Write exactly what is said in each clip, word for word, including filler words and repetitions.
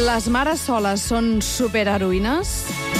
Les mares soles són superheroïnes?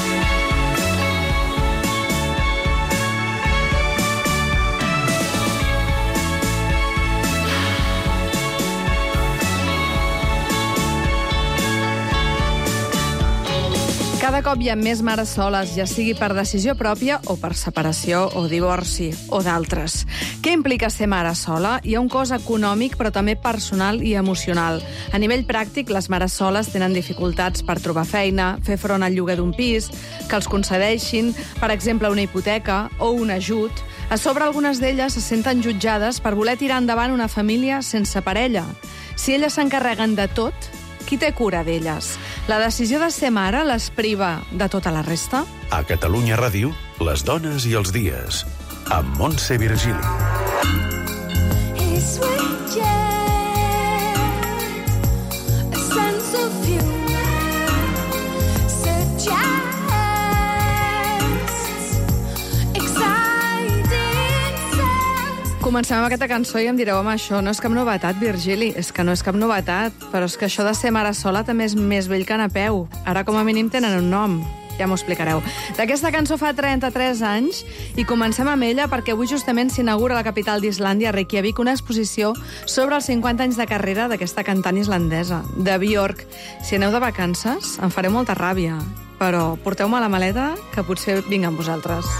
Cada cop hi ha més mares soles, ja sigui per decisió pròpia o per separació o divorci o d'altres. Què implica ser mare sola? Hi ha un cost econòmic, però també personal i emocional. A nivell pràctic, les mares soles tenen dificultats per trobar feina, fer front al lloguer d'un pis, que els concedeixin, per exemple, una hipoteca o un ajut. A sobre, algunes d'elles se senten jutjades per voler tirar endavant una família sense parella. Si elles s'encarreguen de tot, qui té cura d'elles? La decisió de ser mare les priva de tota la resta? A Catalunya Ràdio, les dones i els dies, amb Montse Virgili. Comencem amb aquesta cançó i em direu, home, això no és cap novetat, Virgili. És que no és cap novetat, però és que això de ser mare sola també és més vell que anar a peu. Ara, com a mínim, tenen un nom. Ja m'ho explicareu. D'aquesta cançó fa trenta-tres anys i comencem amb ella perquè avui justament s'inaugura a la capital d'Islàndia, Reykjavik, una exposició sobre els cinquanta anys de carrera d'aquesta cantant islandesa, de Björk. Si aneu de vacances, em faré molta ràbia, però porteu-me la maleta, que potser vinc amb vosaltres.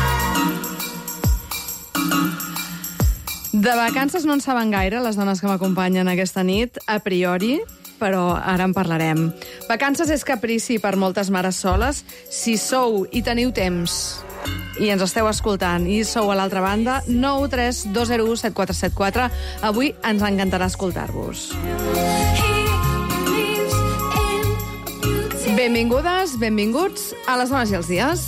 De vacances no en saben gaire les dones que m'acompanyen aquesta nit, a priori, però ara en parlarem. Vacances és caprici per moltes mares soles. Si sou i teniu temps i ens esteu escoltant i sou a l'altra banda, nou tres dos zero u set quatre set quatre. Avui ens encantarà escoltar-vos. Benvingudes, benvinguts a les dones i els dies.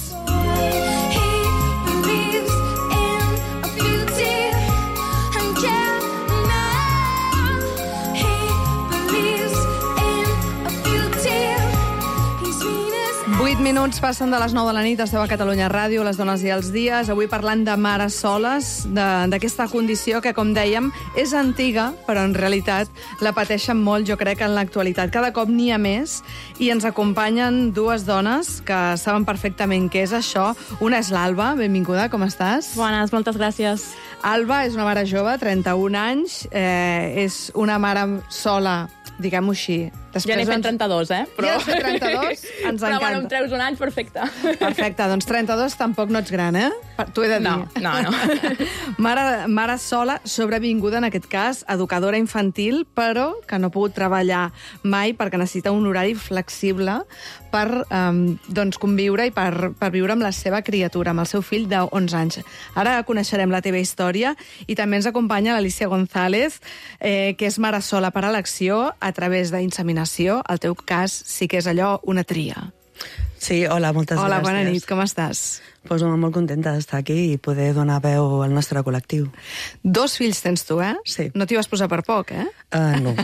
vuit minuts passen de les nou de la nit, esteu a Catalunya Ràdio, les dones i els dies, avui parlant de mares soles, d'aquesta condició que, com dèiem, és antiga, però en realitat la pateixen molt, jo crec, en l'actualitat. Cada cop n'hi ha més, i ens acompanyen dues dones que saben perfectament què és això. Una és l'Alba, benvinguda, com estàs? Bones, moltes gràcies. Alba és una mare jove, trenta-un anys, eh, és una mare sola, diguem-ho així. Després ja n'he fet trenta-dos, eh? Però... Ja has fet trenta-dos? Ens Però encanta. bueno, em treus un any, perfecte. Perfecte, doncs trenta-dos tampoc no ets gran, eh? T'ho he de dir. No, no, no. Mare, mare sola, sobrevinguda en aquest cas, educadora infantil, però que no ha pogut treballar mai perquè necessita un horari flexible per um, doncs, conviure i per, per viure amb la seva criatura, amb el seu fill d'onze anys. Ara coneixerem la teva història i també ens acompanya l'Alicia González, eh, que és mare sola per elecció a través d'inseminació. El teu cas sí que és allò una tria. Sí, hola, moltes hola, gràcies. Hola, bona nit, com estàs? Pues molt contenta d'estar aquí i poder donar veu al nostre col·lectiu. Dos fills tens tu, eh? Sí. No t'hi vas posar per poc, eh? Uh, no.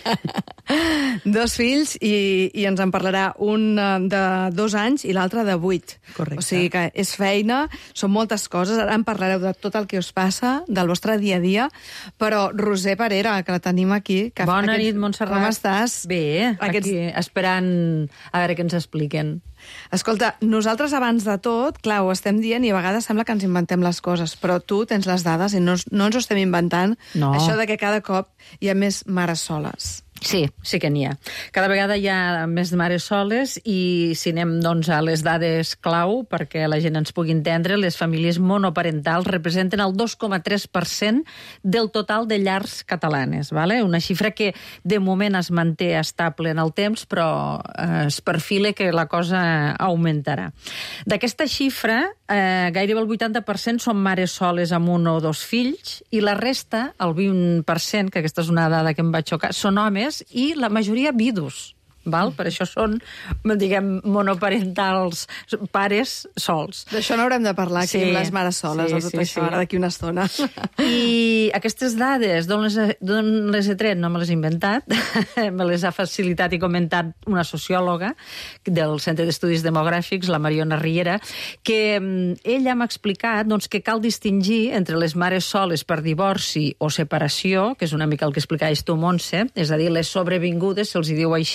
Dos fills i, i ens en parlarà un de dos anys i l'altre de vuit. Correcte. O sigui que és feina, són moltes coses. Ara en parlareu de tot el que us passa, del vostre dia a dia. Però Roser Parera, que la tenim aquí... Que Bona aquest... nit, Montserrat. Com estàs? Bé, Aquests... aquí esperant a veure què ens expliquen. Escolta, nosaltres abans de tot, clar, ho estem dient i a vegades sembla que ens inventem les coses, però tu tens les dades i no, no ens ho estem inventant, no. Això de que cada cop hi ha més mares soles. Sí, sí que n'hi ha. Cada vegada hi ha més mares soles i si anem doncs, a les dades clau, perquè la gent ens pugui entendre, les famílies monoparentals representen el dos coma tres per cent del total de llars catalanes. Vale? Una xifra que de moment es manté estable en el temps, però eh, es perfila que la cosa augmentarà. D'aquesta xifra, eh, gairebé el vuitanta per cent són mares soles amb un o dos fills i la resta, el vint per cent, que aquesta és una dada que em va xocar, són homes i la majoria vidus. Val? Per això són, diguem, monoparentals, pares sols. D'això n'haurem de parlar aquí, sí, amb les mares soles, sí, de tot sí, això, sí. ara d'aquí una estona. I aquestes dades, d'on les, d'on les he tret? No me les he inventat, me les ha facilitat i comentat una sociòloga del Centre d'Estudis Demogràfics, la Mariona Riera, que ella m'ha explicat doncs, que cal distingir entre les mares soles per divorci o separació, que és una mica el que explicaves tu, Montse, és a dir, les sobrevingudes, se'ls hi diu així,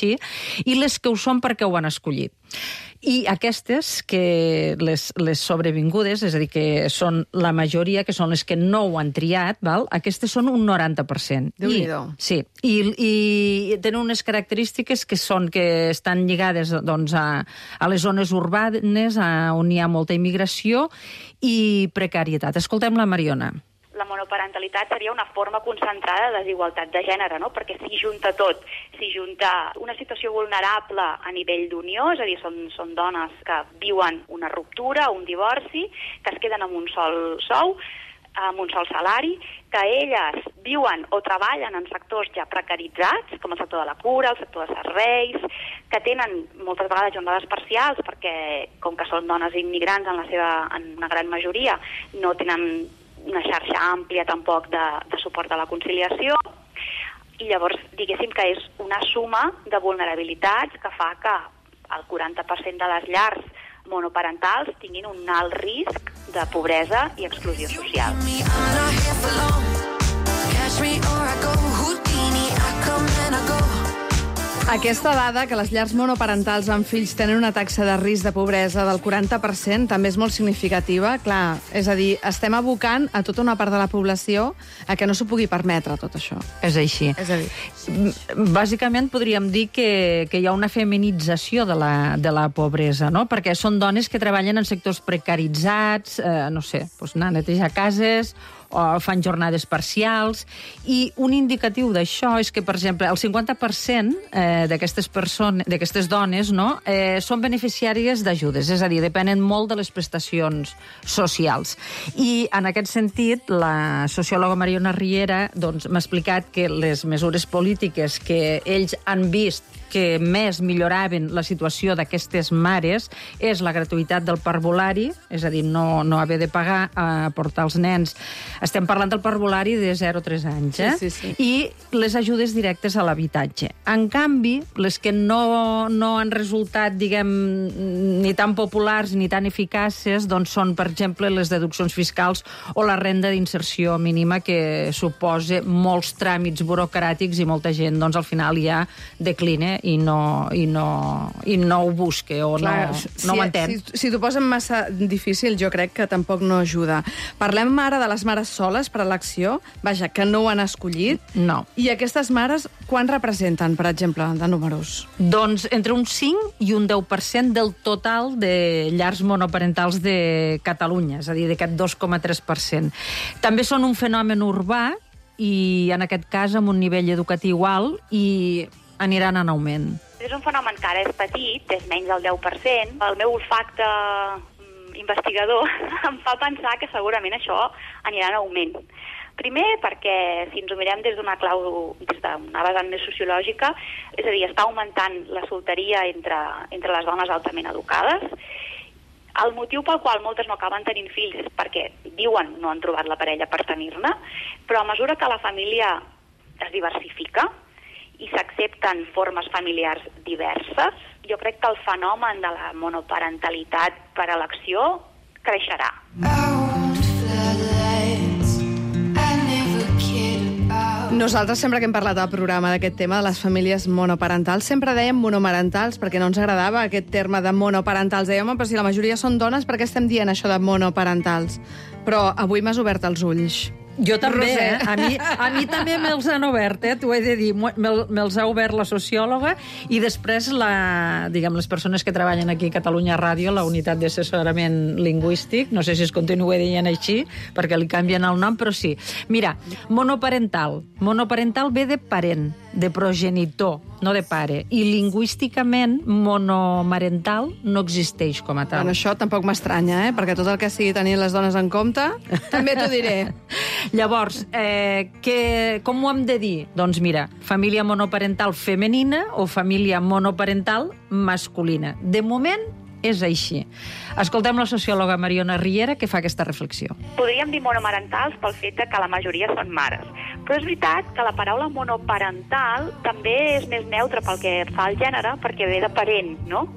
i les que ho són perquè ho han escollit. I aquestes, que les, les sobrevingudes, és a dir, que són la majoria, que són les que no ho han triat, val? Aquestes són un noranta per cent. Déu-n'hi-do. Sí, i, i tenen unes característiques que són que estan lligades doncs, a, a les zones urbanes, a, on hi ha molta immigració i precarietat. Escoltem la Mariona. La monoparentalitat seria una forma concentrada de desigualtat de gènere, no? Perquè s'hi junta tot. S'hi junta una situació vulnerable a nivell d'unió, és a dir, són, són dones que viuen una ruptura, un divorci, que es queden amb un sol sou, amb un sol salari, que elles viuen o treballen en sectors ja precaritzats, com el sector de la cura, el sector de serveis, que tenen moltes vegades jornades parcials perquè, com que són dones immigrants en la seva, en una gran majoria, no tenen una xarxa àmplia tampoc de, de suport a la conciliació, i llavors diguéssim que és una suma de vulnerabilitats que fa que el quaranta per cent de les llars monoparentals tinguin un alt risc de pobresa i exclusió social. Aquesta dada, que les llars monoparentals amb fills tenen una taxa de risc de pobresa del quaranta per cent, també és molt significativa. Clar, és a dir, estem abocant a tota una part de la població a que no s'ho pugui permetre, tot això. És així. És a dir... Bàsicament podríem dir que, que hi ha una feminització de la, de la pobresa, no? Perquè són dones que treballen en sectors precaritzats, eh, no sé, doncs anar a netejar cases, o fan jornades parcials, i un indicatiu d'això és que, per exemple, el cinquanta per cent eh, d'aquestes persones, d'aquestes dones, no, eh, són beneficiàries d'ajudes, és a dir, depenen molt de les prestacions socials. I, en aquest sentit, la sociòloga Mariona Riera doncs, m'ha explicat que les mesures polítiques que ells han vist que més milloraven la situació d'aquestes mares és la gratuïtat del parvulari, és a dir, no, no haver de pagar a portar els nens. Estem parlant del parvulari de zero a tres anys, eh? Sí, sí, sí. I les ajudes directes a l'habitatge. En canvi, les que no, no han resultat, diguem, ni tan populars ni tan eficaces, doncs són, per exemple, les deduccions fiscals o la renda d'inserció mínima, que suposa molts tràmits burocràtics i molta gent, doncs, al final ja declina i no, i no, i no ho busque o Clar, no, si, no ho entén. Si, si t'ho posen massa difícil, jo crec que tampoc no ajuda. Parlem ara de les mares soles per elecció, vaja, que no ho han escollit. No. I aquestes mares, quan representen, per exemple, de números? Doncs entre un cinc i un deu per cent del total de llars monoparentals de Catalunya, és a dir, d'aquest dos coma tres per cent. També són un fenomen urbà i, en aquest cas, amb un nivell educatiu alt i aniran en augment. És un fenomen que ara és petit, és menys del deu per cent. El meu olfacte investigador em fa pensar que segurament això anirà en augment. Primer, perquè si ens ho mirem des d'una clau, des d'una vessant més sociològica, és a dir, està augmentant la solteria entre, entre les dones altament educades. El motiu pel qual moltes no acaben tenint fills és perquè diuen no han trobat la parella per tenir-ne, però a mesura que la família es diversifica i s'accepten formes familiars diverses, jo crec que el fenomen de la monoparentalitat per elecció creixerà. Nosaltres, sempre que hem parlat al programa d'aquest tema de les famílies monoparentals, sempre dèiem monomarentals, perquè no ens agradava aquest terme de monoparentals. Dèiem, home, però si la majoria són dones, per què estem dient això de monoparentals? Però avui m'has obert els ulls. Jo també, Roser. eh? A mi, a mi també me'ls han obert, eh? T'ho he de dir. Me'ls me ha obert la sociòloga i després la, diguem, les persones que treballen aquí a Catalunya Ràdio, la unitat d'assessorament lingüístic, no sé si es continua dient així, perquè li canvien el nom, però sí. Mira, monoparental. Monoparental ve de parent, de progenitor, no de pare. I lingüísticament, monomarental no existeix com a tal. Bueno, això tampoc m'estranya, eh? Perquè tot el que sigui tenir les dones en compte, també t'ho diré. Llavors, eh, que, com ho hem de dir? Doncs mira, família monoparental femenina o família monoparental masculina. De moment, és així. Escoltem la sociòloga Mariona Riera, que fa aquesta reflexió. Podríem dir monomarentals pel fet que la majoria són mares. Però és veritat que la paraula monoparental també és més neutra pel que fa al gènere, perquè ve de parent, no?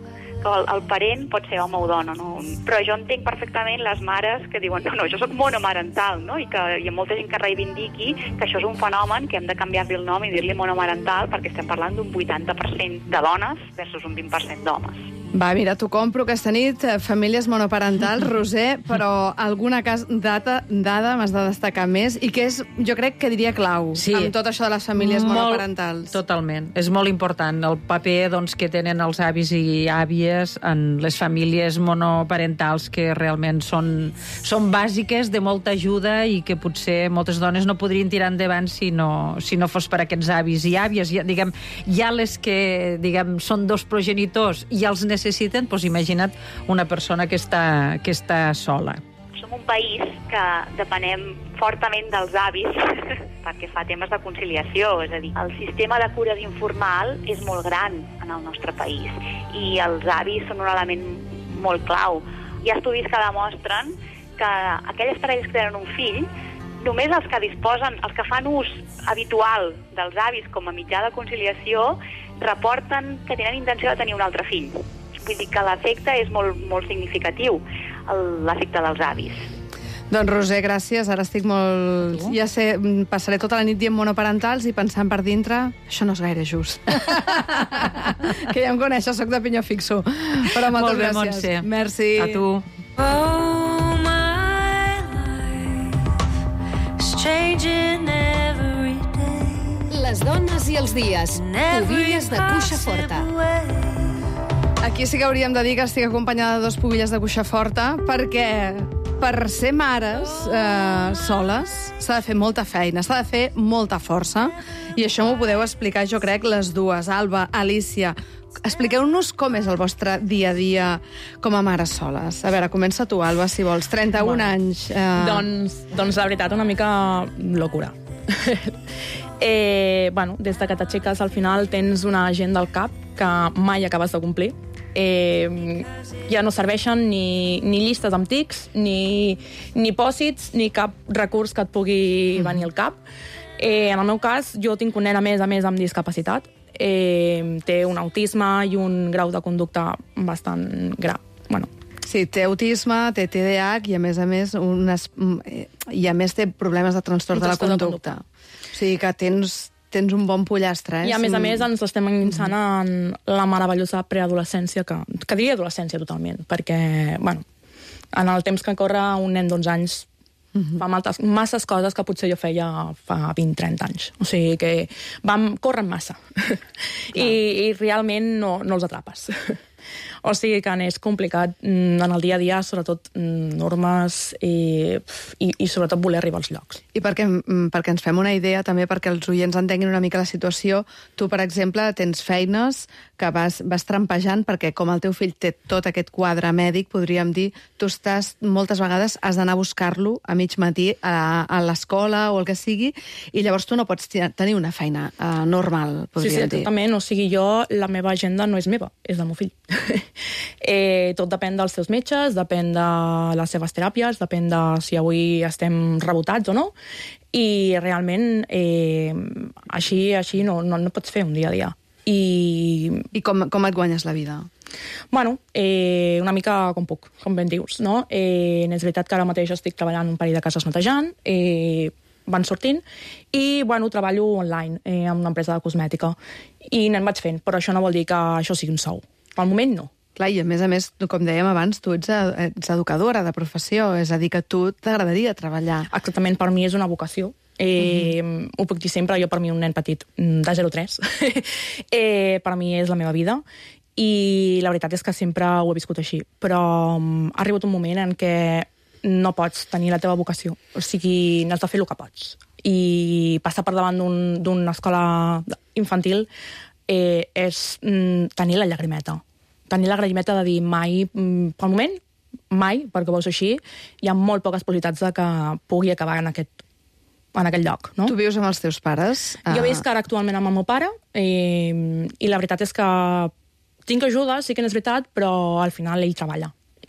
que el, el parent pot ser home o dona, no? Però jo entenc perfectament les mares que diuen no, no, jo soc monomarental, no? I que hi ha molta gent que reivindiqui que això és un fenomen que hem de canviar-li el nom i dir-li monomarental perquè estem parlant d'un vuitanta per cent de dones versus un vint per cent d'homes. Va, mira, t'ho compro aquesta nit, eh, famílies monoparentals, Roser, però alguna cas, data, dada m'has de destacar més i que és, jo crec que diria clau, Sí. amb tot això de les famílies Molt, monoparentals. Totalment. És molt important el paper doncs, que tenen els avis i àvies en les famílies monoparentals que realment són, són bàsiques, de molta ajuda i que potser moltes dones no podrien tirar endavant si no, si no fos per aquests avis i àvies. Ja, diguem, ja les que diguem, són dos progenitors i els necessiten, doncs imagina't una persona que està, que està sola. Som un país que depenem fortament dels avis perquè fa temes de conciliació, és a dir, el sistema de cures informal és molt gran en el nostre país i els avis són un element molt clau. Hi ha estudis que demostren que aquelles parelles que tenen un fill, només els que disposen, els que fan ús habitual dels avis com a mitjà de conciliació, reporten que tenen intenció de tenir un altre fill. Vull dir que l'efecte és molt, molt significatiu, l'efecte dels avis. Doncs, Roser, gràcies. Ara estic molt... Ja sé, passaré tota la nit dient monoparentals i pensant per dintre, això no és gaire just. Que ja em coneixes, soc de pinyó fixo. Però moltes Molt bé, gràcies. Montse. Merci. A tu. Oh, my life is changing every day. Les dones i els dies. Pubilles de cuixa forta. Aquí sí que hauríem de dir que estic acompanyada de dos pubilles de cuixa forta, perquè per ser mares eh, soles s'ha de fer molta feina, s'ha de fer molta força, i això m'ho podeu explicar, jo crec, les dues. Alba, Alicia, expliqueu-nos com és el vostre dia a dia com a mares soles. A veure, comença tu, Alba, si vols. trenta-un Bueno, anys. Eh... Doncs, doncs la veritat, una mica locura. eh, bueno, des de que t'aixeques al final tens una agenda al cap que mai acabes de complir. Eh, ja no serveixen ni, ni llistes amb tics, ni, ni pòsits, ni cap recurs que et pugui venir al cap. Eh, en el meu cas, jo tinc un nen a més a més amb discapacitat. Eh, té un autisme i un grau de conducta bastant grau. Bueno, Sí, té autisme, té T D A H i, a més a més, unes, i a més té problemes de trastorn Un de la trastorn de conducta. O sigui que tens, tens un bon pollastre, eh? I a més a més ens estem endinsant en la meravellosa preadolescència, que, que diria adolescència totalment, perquè, bueno, en el temps que corre un nen d'onze anys uh-huh. fa maltes, masses coses que potser jo feia fa vint trenta anys. O sigui que vam córrer massa. I, I realment no, no els atrapes. O sigui que és complicat en el dia a dia, sobretot normes i, i, i sobretot voler arribar als llocs. I perquè, perquè ens fem una idea, també perquè els oients entenguin una mica la situació, tu, per exemple, tens feines que vas, vas trampejant perquè, com el teu fill té tot aquest quadre mèdic, podríem dir, tu estàs, moltes vegades has d'anar a buscar-lo a mig matí a, a l'escola o el que sigui, i llavors tu no pots tenir una feina uh, normal, podríem sí, sí, dir. Totalment. O sigui, jo, la meva agenda no és meva, és del meu fill. eh, tot depèn dels seus metges, depèn de les seves teràpies, depèn de si avui estem rebotats o no, i realment eh, així, així no, no, no pots fer un dia a dia. I, I com, com et guanyes la vida? Bueno, eh, una mica com puc, com ben dius, no? Eh, és veritat que ara mateix estic treballant un parell de cases netejant, eh, van sortint, i, bueno, treballo online eh, en una empresa de cosmètica, i n'en vaig fent, però això no vol dir que això sigui un sou. Pel moment, no. Clar, i a més a més, com dèiem abans, tu ets, ets educadora de professió, és a dir, que a tu t'agradaria treballar. Exactament, per mi és una vocació. Eh, uh-huh. Ho puc dir sempre, jo per mi un nen petit de zero a tres eh, per mi és la meva vida, i la veritat és que sempre ho he viscut així, però um, ha arribat un moment en què no pots tenir la teva vocació, o sigui, n'has de fer el que pots, i passar per davant d'una un, escola infantil eh, és mm, tenir la llagrimeta tenir la llagrimeta de dir mai, mm, pel moment mai, perquè veus així, hi ha molt poques possibilitats de que pugui acabar en aquest en aquell lloc, no? Tu vius amb els teus pares? Jo visc ara actualment amb el meu pare, eh, i la veritat és que tinc ajuda, sí que és veritat, però al final ell treballa.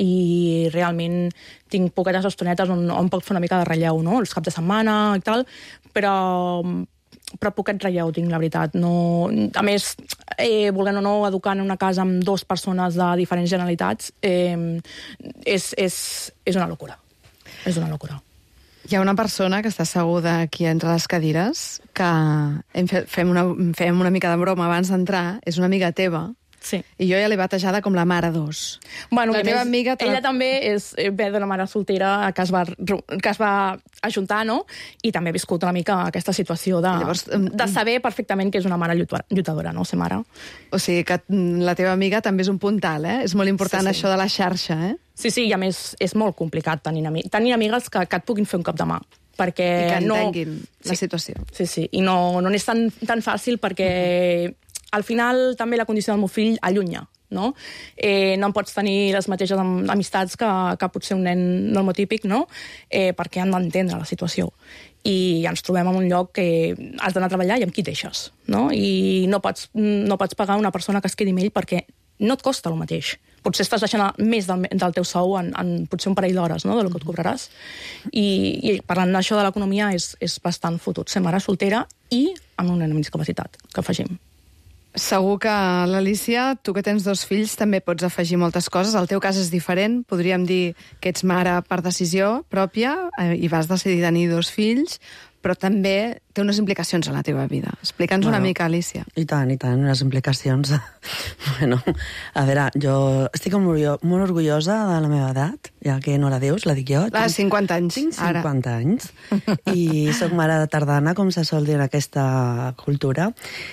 I realment tinc poquetes estonetes on, on puc fer una mica de relleu, no? Els caps de setmana i tal, però però poquet relleu tinc, la veritat. No, a més, eh, volent o no, educar en una casa amb dues persones de diferents generalitats eh, és, és, és una locura. És una locura. Hi ha una persona que està asseguda aquí entre les cadires que hem fet, fem, una, fem una mica de broma abans d'entrar, és una amiga teva. Sí. I jo ja l'he batejada com la mare dos. Bueno, la teva més, amiga... Ella també és, ve d'una mare soltera que es va, que es va ajuntar, no? I també ha viscut una mica aquesta situació de, llavors, de saber perfectament que és una mare lluitadora, no? Ser mare. O sigui que la teva amiga també és un puntal, eh? És molt important sí, sí. això de la xarxa, eh? Sí, sí, i a més és molt complicat tenir, ami tenir amigues que, que et puguin fer un cop de mà. Perquè I que entenguin no... la sí, situació. Sí, sí, i no, no és tan, tan fàcil perquè... Mm-hmm. Al final també la condició del meu fill allunya, no? Eh, no em pots tenir les mateixes amistats que, que potser un nen normotípic, no? Eh, perquè han d'entendre la situació. I ens trobem en un lloc que has d'anar a treballar i amb qui et deixes, no? I no pots, no pots pagar una persona que es quedi amb ell perquè no et costa el mateix. Potser estàs deixant més del, del teu sou en, en potser un parell d'hores, no?, del que et cobraràs. I, i parlant d'això de l'economia és, és bastant fotut ser mare soltera i amb un nen amb discapacitat, que afegim. Segur que, l'Alícia, tu que tens dos fills, també pots afegir moltes coses. El teu cas és diferent. Podríem dir que ets mare per decisió pròpia eh, i vas decidir tenir dos fills, però també té unes implicacions en la teva vida. Explica'ns bueno, una mica, Alícia. I tant, i tant, unes implicacions. Bueno, a veure, jo estic molt, molt orgullosa de la meva edat, ja que no la dius, la dic jo. Ah, cinquanta anys. Tinc cinquanta ara. anys, i soc mare de tardana, com se sol dir en aquesta cultura,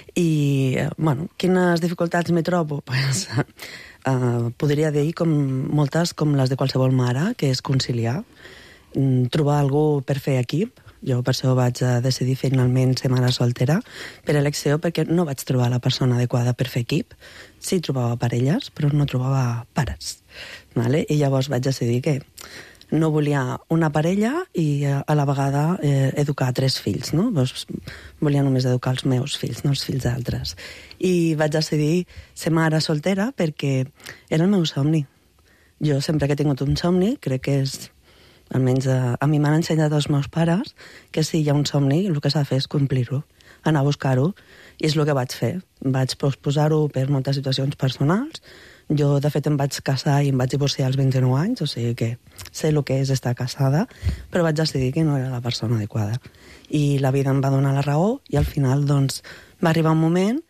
i, bueno, quines dificultats me trobo? Pues, uh, podria dir com moltes com les de qualsevol mare, que és conciliar, trobar algú per fer equip. Jo per això vaig decidir finalment ser mare soltera, per elecció, perquè no vaig trobar la persona adequada per fer equip. Sí trobava parelles, però no trobava pares. Vale? I llavors vaig decidir que no volia una parella i a la vegada eh, educar tres fills, no? Doncs volia només educar els meus fills, no els fills d'altres. I vaig decidir ser mare soltera perquè era el meu somni. Jo sempre que he tingut un somni, crec que és... Almenys a, a mi m'han ensenyat els meus pares que si hi ha un somni, el que s'ha de fer és complir-ho, anar a buscar-ho, i és el que vaig fer. Vaig posposar-ho per moltes situacions personals. Jo, de fet, em vaig casar i em vaig divorciar als vint-i-nou anys, o sigui que sé el que és estar casada, però vaig decidir que no era la persona adequada. I la vida em va donar la raó, i al final, doncs, va arribar un moment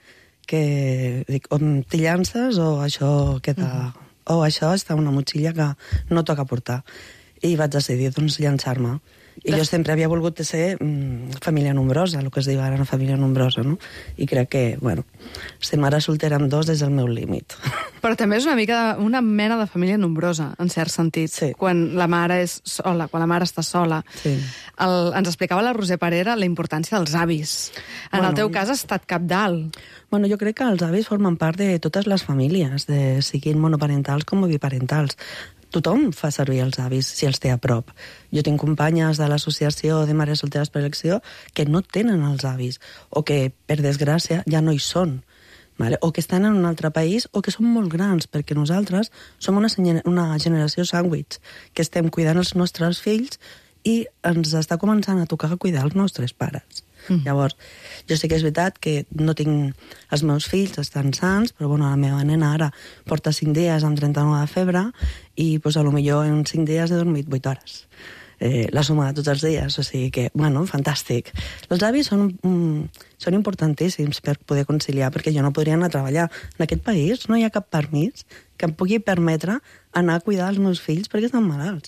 que dic, o t'hi llances o això queda... Mm. O això està una motxilla que no toca portar. I vaig decidir, doncs, llançar-me. I jo sempre havia volgut ser mm, família nombrosa, el que es diu ara una família nombrosa, no? I crec que, bueno, ser mare soltera amb dos és el meu límit. Però també és una mica de, una mena de família nombrosa, en cert sentit. Sí. Quan la mare és sola, quan la mare està sola. Sí. El, ens explicava la Roser Parera la importància dels avis. En bueno, el teu cas ha estat cabdal. Bueno, jo crec que els avis formen part de totes les famílies, de siguin monoparentals com biparentals. Tothom fa servir els avis si els té a prop. Jo tinc companyes de l'associació de mares solteres per elecció que no tenen els avis, o que, per desgràcia, ja no hi són. Vale? O que estan en un altre país, o que són molt grans, perquè nosaltres som una, una generació sàndwich, que estem cuidant els nostres fills i ens està començant a tocar cuidar els nostres pares. Mm. Llavors, jo sé que és veritat que no tinc els meus fills, estan sants, però bueno, la meva nena ara porta cinc dies amb trenta-nou de febre i pues, a lo millor en cinc dies he dormit vuit hores. Eh, la suma de tots els dies, o sigui que, bueno, fantàstic. Els avis són, um, són importantíssims per poder conciliar, perquè jo no podria anar a treballar. En aquest país no hi ha cap permís que em pugui permetre anar a cuidar els meus fills perquè estan malalts.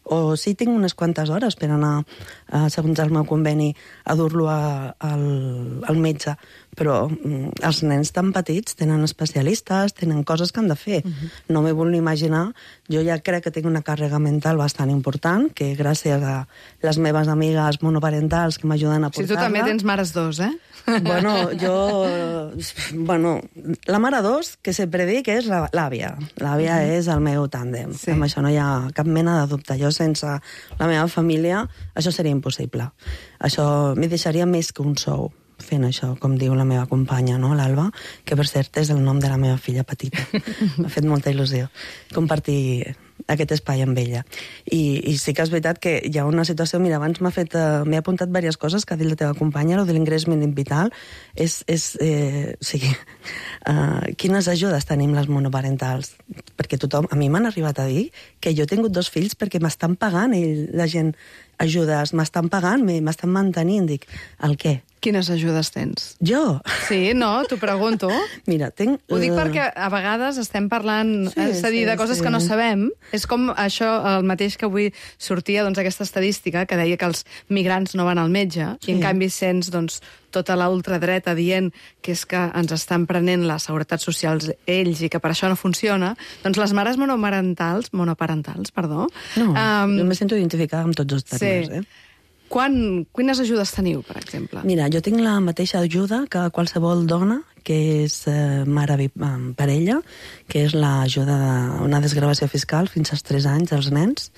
O sí tinc unes quantes hores per anar, eh, segons el meu conveni, a dur-lo al, al metge, però mm, els nens tan petits tenen especialistes, tenen coses que han de fer. Uh-huh. No m'he vull imaginar, jo ja crec que tinc una càrrega mental bastant important, que gràcies a les meves amigues monoparentals que m'ajuden a portar-la... Si tu també tens mares dos, eh? Bueno, jo... Bueno, la mare dos, que sempre dic, és l'àvia. L'àvia uh-huh. és el meu tàndem. Sí. Amb això no hi ha cap mena de dubte. Jo sense la meva família, això seria impossible. Això m'hi deixaria més que un sou fent això, com diu la meva companya, no, l'Alba, que per cert és el nom de la meva filla petita. M'ha fet molta il·lusió compartir aquest espai amb ella. I, i sí que és veritat que hi ha una situació... Mira, abans m'ha fet... Uh, m'he apuntat diverses coses que ha dit la teva companya, el de l'ingrés mínim vital. És... és eh, o sigui, uh, quines ajudes tenim les monoparentals? Perquè tothom... A mi m'han arribat a dir que jo he tingut dos fills perquè m'estan pagant ell, la gent ajudes, m'estan pagant, m'estan mantenint. Dic, el què? Quines ajudes tens? Jo? Sí, no? T'ho pregunto. Mira, tinc... Ho dic perquè a vegades estem parlant, sí, és a dir, sí, de coses sí. que no sabem. És com això, el mateix que avui sortia, doncs, aquesta estadística que deia que els migrants no van al metge, sí. I en canvi sents, doncs, tota la ultradreta dient que és que ens estan prenent la seguretat social ells i que per això no funciona, doncs les mares monomarentals, monoparentals, perdó... No, um, jo me sento identificada amb tots els termes, sí. eh? Quan, quines ajudes teniu, per exemple? Mira, jo tinc la mateixa ajuda que qualsevol dona que és eh, mare parella, que és l'ajuda d'una desgravació fiscal fins als tres anys dels nens,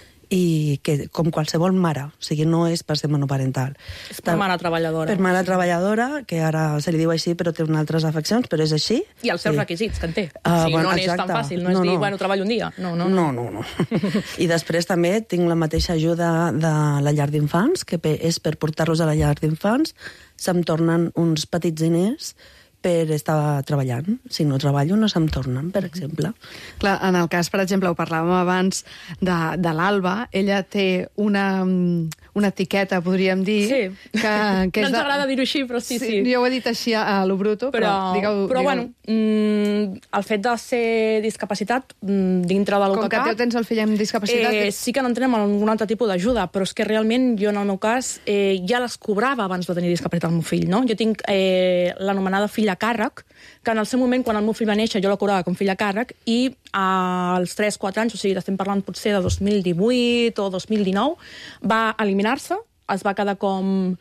i que com qualsevol mare, o sigui, no és per ser monoparental. És per mare treballadora. Per mare treballadora, que ara se li diu així, però té unes altres afeccions, però és així. I els seus sí. requisits, que en té. Uh, o sigui, bueno, no és exacte. tan fàcil, no és no, dir, no. bueno, treballo un dia. No, no, no. no, no, no. I després també tinc la mateixa ajuda de la llar d'infants, que és per portar-los a la llar d'infants, se'm tornen uns petits diners per estar treballant. Si no treballo, no se'm tornen, per exemple. Clar, en el cas, per exemple, ho parlàvem abans de, de l'Alba, ella té una, una etiqueta, podríem dir... Sí, que, que no ens de... agrada dir-ho així, però sí, sí, sí. Jo ho he dit així a lo bruto, però... Però, digueu, però digueu... bueno, mm, el fet de ser discapacitat mm, dintre de lo Com que que cap... tu tens el fill amb discapacitat... Eh, sí que n'entenem algun altre tipus d'ajuda, però és que realment jo, en el meu cas, eh, ja les cobrava abans de tenir discapacitat el meu fill, no? Jo tinc eh, l'anomenada fill a càrrec, que en el seu moment, quan el meu fill va néixer, jo la cobrava com fill a càrrec, i als tres quatre anys, o sigui, estem parlant potser de dos mil divuit o dos mil dinou, va eliminar-se, es va quedar com,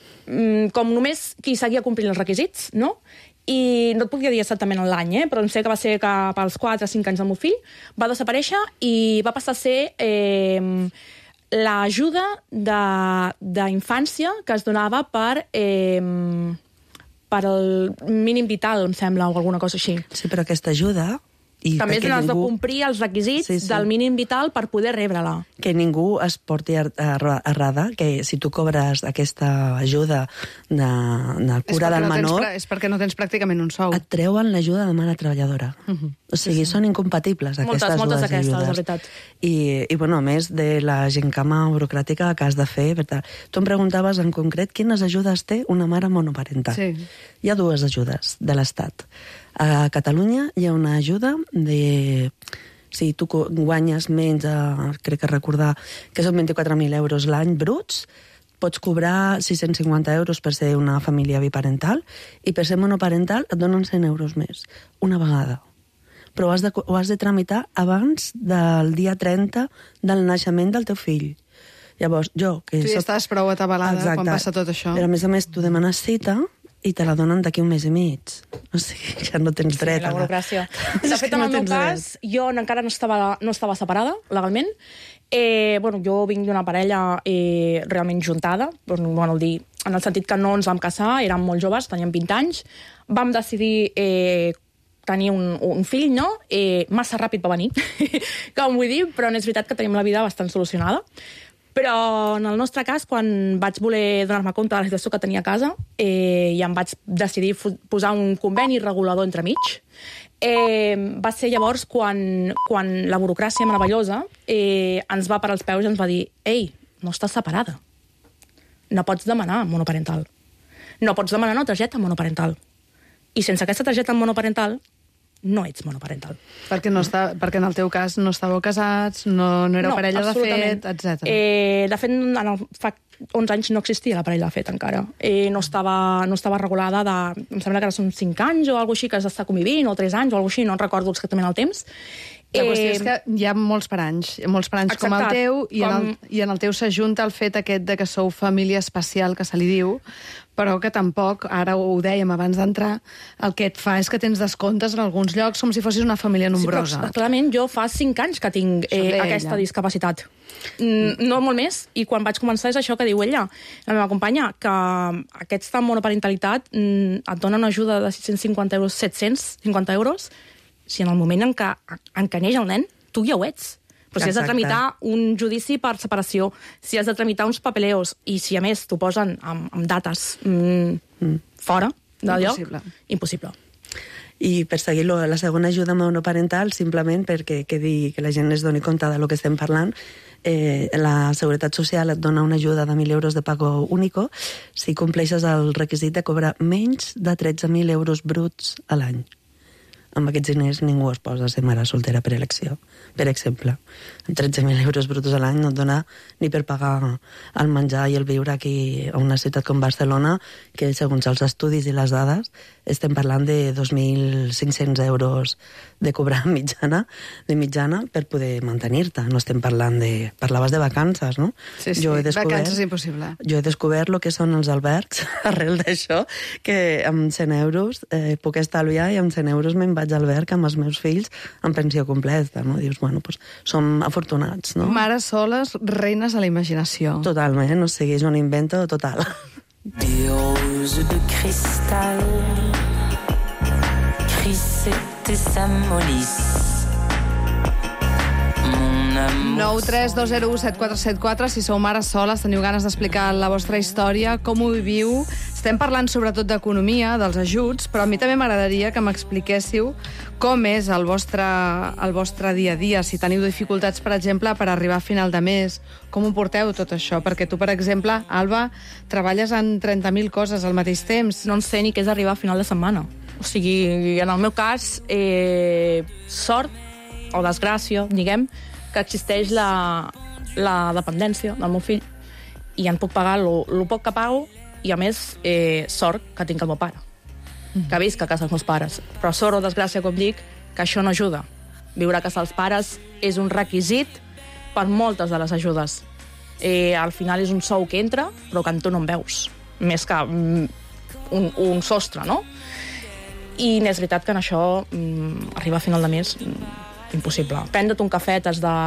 com només qui seguia complint els requisits, no? I no et podria dir exactament l'any, eh? Però em sé que va ser cap als quatre o cinc anys del meu fill, va desaparèixer i va passar a ser eh, l'ajuda d'infància que es donava per... Eh, per al mínim vital, em sembla, o alguna cosa així. Sí, però aquesta ajuda... I també és has ningú... de complir els requisits sí, sí. del mínim vital per poder rebre-la. Que ningú es porti errada, que si tu cobres aquesta ajuda de, de cura del no menor... Tens, és perquè no tens pràcticament un sou. Et treuen l'ajuda de mare treballadora. Uh -huh. O sigui, sí, sí. són incompatibles aquestes moltes, moltes dues d'aquestes, ajudes. la veritat. I, I, bueno, a més de la gincama burocràtica que has de fer... Tu em preguntaves en concret quines ajudes té una mare monoparental. Sí. Hi ha dues ajudes de l'Estat. A Catalunya hi ha una ajuda de... Si tu guanyes menys, eh, crec que recordar, que són vint-i-quatre mil euros l'any bruts, pots cobrar sis-cents cinquanta euros per ser una família biparental i per ser monoparental et donen cent euros més, una vegada. Però ho has de, ho has de tramitar abans del dia trenta del naixement del teu fill. Llavors, jo... Que tu ja soc... estàs prou atabalada Exacte. Quan passa tot això. Però, a més a més, tu demanes cita i te la donen d'aquí un mes i mig. O sigui, ja no tens sí, dret la a la... burocràcia. De fet, en el meu cas, jo encara no estava, no estava separada, legalment. Eh, bueno, jo vinc d'una parella eh, realment juntada, bueno, dir, en el sentit que no ens vam casar, érem molt joves, teníem vint anys, vam decidir... Eh, tenir un, un fill, no? Eh, massa ràpid va venir, com vull dir, però no és veritat que tenim la vida bastant solucionada. Però en el nostre cas, quan vaig voler donar-me compte de la situació que tenia a casa, eh, ja em vaig decidir posar un conveni regulador entremig. Eh, va ser llavors quan, quan la burocràcia meravellosa eh, ens va parar els peus i ens va dir «Ei, no estàs separada. No pots demanar monoparental. No pots demanar una targeta monoparental. I sense aquesta targeta monoparental no ets monoparental». Perquè, no està, perquè en el teu cas no estàveu casats, no, no éreu no, parella de fet, etcètera. Eh, de fet, en el, fa onze anys no existia la parella de fet encara. Eh, no, estava, no estava regulada de... Em sembla que ara són cinc anys o alguna així que s'està convivint, o tres anys o alguna així, no recordo exactament el temps. La qüestió eh... és que hi ha molts paranys, molts paranys Exacte, com el teu, i, com... en el, i en el teu s'ajunta el fet aquest de que sou família especial, que se li diu, però que tampoc, ara ho dèiem abans d'entrar, el que et fa és que tens descomptes en alguns llocs com si fossis una família nombrosa. Sí, però clarament jo fa cinc anys que tinc eh, aquesta discapacitat. Mm, no molt més, i quan vaig començar és això que diu ella, la meva companya, que aquesta monoparentalitat mm, et dona una ajuda de sis-cents cinquanta euros, set-cents cinquanta euros, si en el moment en què, en què neix el nen, tu ja ho ets. Però si has de Exacte. tramitar un judici per separació, si has de tramitar uns papeleos, i si a més t'ho posen amb, amb dates mm, mm. fora del lloc, Impossible. impossible. I per seguir la segona ajuda monoparental, simplement perquè quedi, que la gent es doni compte del que estem parlant, eh, la Seguretat Social et dona una ajuda de mil euros de pago único si compleixes el requisit de cobrar menys de tretze mil euros bruts a l'any. Amb aquests diners ningú es posa a ser mare soltera per elecció, per exemple. Amb tretze mil euros bruts a l'any no et dona ni per pagar el menjar i el viure aquí a una ciutat com Barcelona, que segons els estudis i les dades estem parlant de dos mil cinc-cents euros de cobrar mitjana, de mitjana per poder mantenir-te. No estem parlant de... Parlaves de vacances, no? Sí, sí, Jo he descobert, vacances impossible. Jo he descobert el que són els albergs arrel d'això, que amb cent euros eh, puc estalviar i amb cent euros me'n vaig al alberg amb els meus fills en pensió completa, no? Dius, bueno, doncs som afortunats, no? Mares soles, reines a la imaginació. Totalment, o sigui, és un invento total. Des roses de cristal, Crisette et s'amollissent. Mon amour. nou tres dos zero u set quatre set quatre, si sou mares soles, teniu ganes d'explicar la vostra història, com ho viviu. Estem parlant sobretot d'economia, dels ajuts, però a mi també m'agradaria que m'expliquéssiu com és el vostre, el vostre dia a dia, si teniu dificultats, per exemple, per arribar a final de mes, com ho porteu tot això? Perquè tu, per exemple, Alba, treballes en trenta mil coses al mateix temps. No en sé ni què és arribar a final de setmana. O sigui, en el meu cas, eh, sort o desgràcia, diguem, que existeix la, la dependència del meu fill i en puc pagar el poc que pago i, a més, eh, sort que tinc el meu pare, mm. que visc a casa dels meus pares. Però sort o desgràcia, com dic, que això no ajuda. Viure a casa dels pares és un requisit per moltes de les ajudes. Eh, al final és un sou que entra, però que tu no en veus, més que mm, un, un sostre, no? I és veritat que en això, mm, arribar a final de mes, mm, impossible. Prendre't un cafè, t'has de,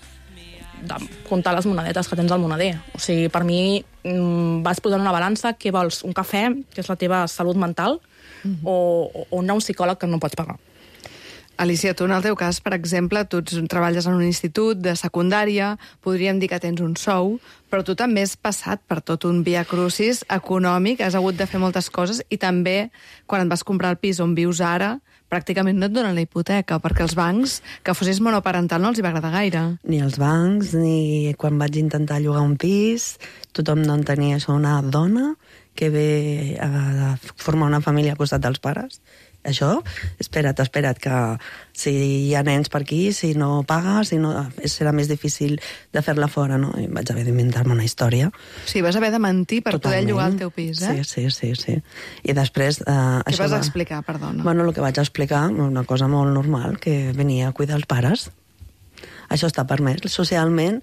de comptar les monedetes que tens al moneder. O sigui, per mi, mm, vas posant una balança, què vols? Un cafè, que és la teva salut mental, mm-hmm. o, o anar a un psicòleg que no pots pagar. Alicia, tu en el teu cas, per exemple, tu ets, treballes en un institut de secundària, podríem dir que tens un sou, però tu també has passat per tot un via crucis econòmic, has hagut de fer moltes coses, i també, quan et vas comprar el pis on vius ara, pràcticament no et donen la hipoteca, perquè els bancs, que fossis monoparental, no els hi va agradar gaire. Ni els bancs, ni quan vaig intentar llogar un pis, tothom no entenia això, una dona que ve a formar una família al costat dels pares. Això, espera't, espera't, que si hi ha nens per aquí, si no pagues, si no, serà més difícil de fer-la fora, no? I vaig haver d'inventar-me una història. O sigui, vas haver de mentir per Totalment. Poder llogar el teu pis, eh? Sí, sí, sí. sí. I després... Eh, Què això vas va... explicar, perdona? Bueno, el que vaig explicar, una cosa molt normal, que venia a cuidar els pares. Això està permès. Socialment,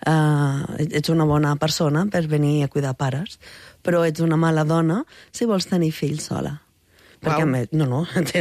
eh, ets una bona persona per venir a cuidar pares, però ets una mala dona si vols tenir fills sola. Perquè, a més, no, no.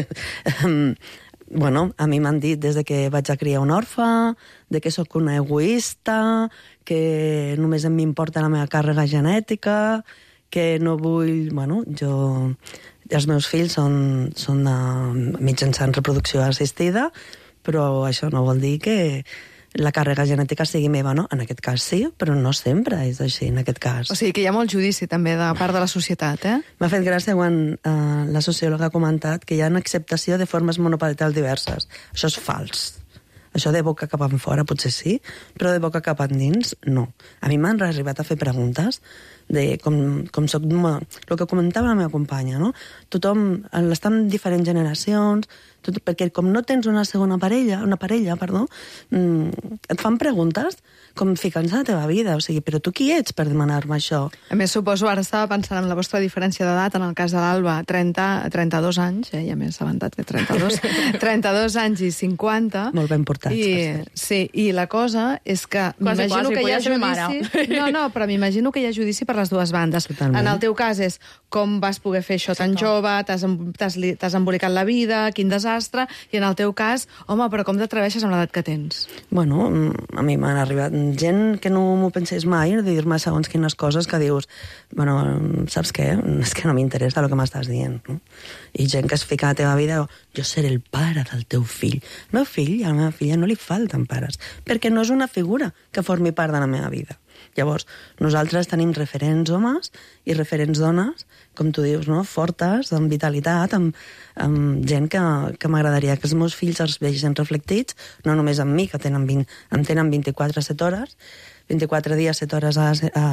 Bueno, a mi m'han dit des de que vaig a criar un orfe, de que sóc una egoista, que només em m'importa la meva càrrega genètica, que no vull... Bueno, jo... Els meus fills són, són de, mitjançant reproducció assistida, però això no vol dir que la càrrega genètica sigui meva, no? En aquest cas sí, però no sempre és així, en aquest cas. O sigui que hi ha molt judici també de part de la societat, eh? M'ha fet gràcia quan eh, la sociòloga ha comentat que hi ha una acceptació de formes monoparentals diverses. Això és fals. Això de boca cap enfora potser sí, però de boca cap endins no. A mi m'han arribat a fer preguntes de com, com soc... El que comentava la meva companya, no? Tothom està en diferents generacions, tot, perquè com no tens una segona parella, una parella, perdó, mmm, et fan preguntes com ficant-se a la teva vida, o sigui, però tu qui ets per demanar-me això? A més, suposo, ara estava pensant en la vostra diferència d'edat, en el cas de l'Alba, trenta, trenta-dos anys, eh, ja m'he assabentat que trenta-dos, trenta-dos anys i cinquanta. Molt ben portats. I, sí, i la cosa és que quasi, m'imagino quasi, que hi ha judici... No, no, però m'imagino que hi ha judici per les dues bandes. Totalment. En el teu cas és com vas poder fer això tan jove, t'has embolicat la vida, quin desastre, i en el teu cas, home, però com t'atreveixes amb l'edat que tens? Bueno, a mi m'han arribat gent que no m'ho pensés mai, de dir-me segons quines coses que dius, bueno, saps què? És que no m'interessa el que m'estàs dient, no? I gent que es fica a la teva vida, jo seré el pare del teu fill. El meu fill, a la meva filla no li falten pares, perquè no és una figura que formi part de la meva vida. Llavors, nosaltres tenim referents homes i referents dones, com tu dius, no? Fortes, amb vitalitat, amb, amb gent que, que m'agradaria que els meus fills els vegin reflectits, no només amb mi, que tenen vint, em tenen vint-i-quatre set hores, vint-i-quatre dies, set hores a, a,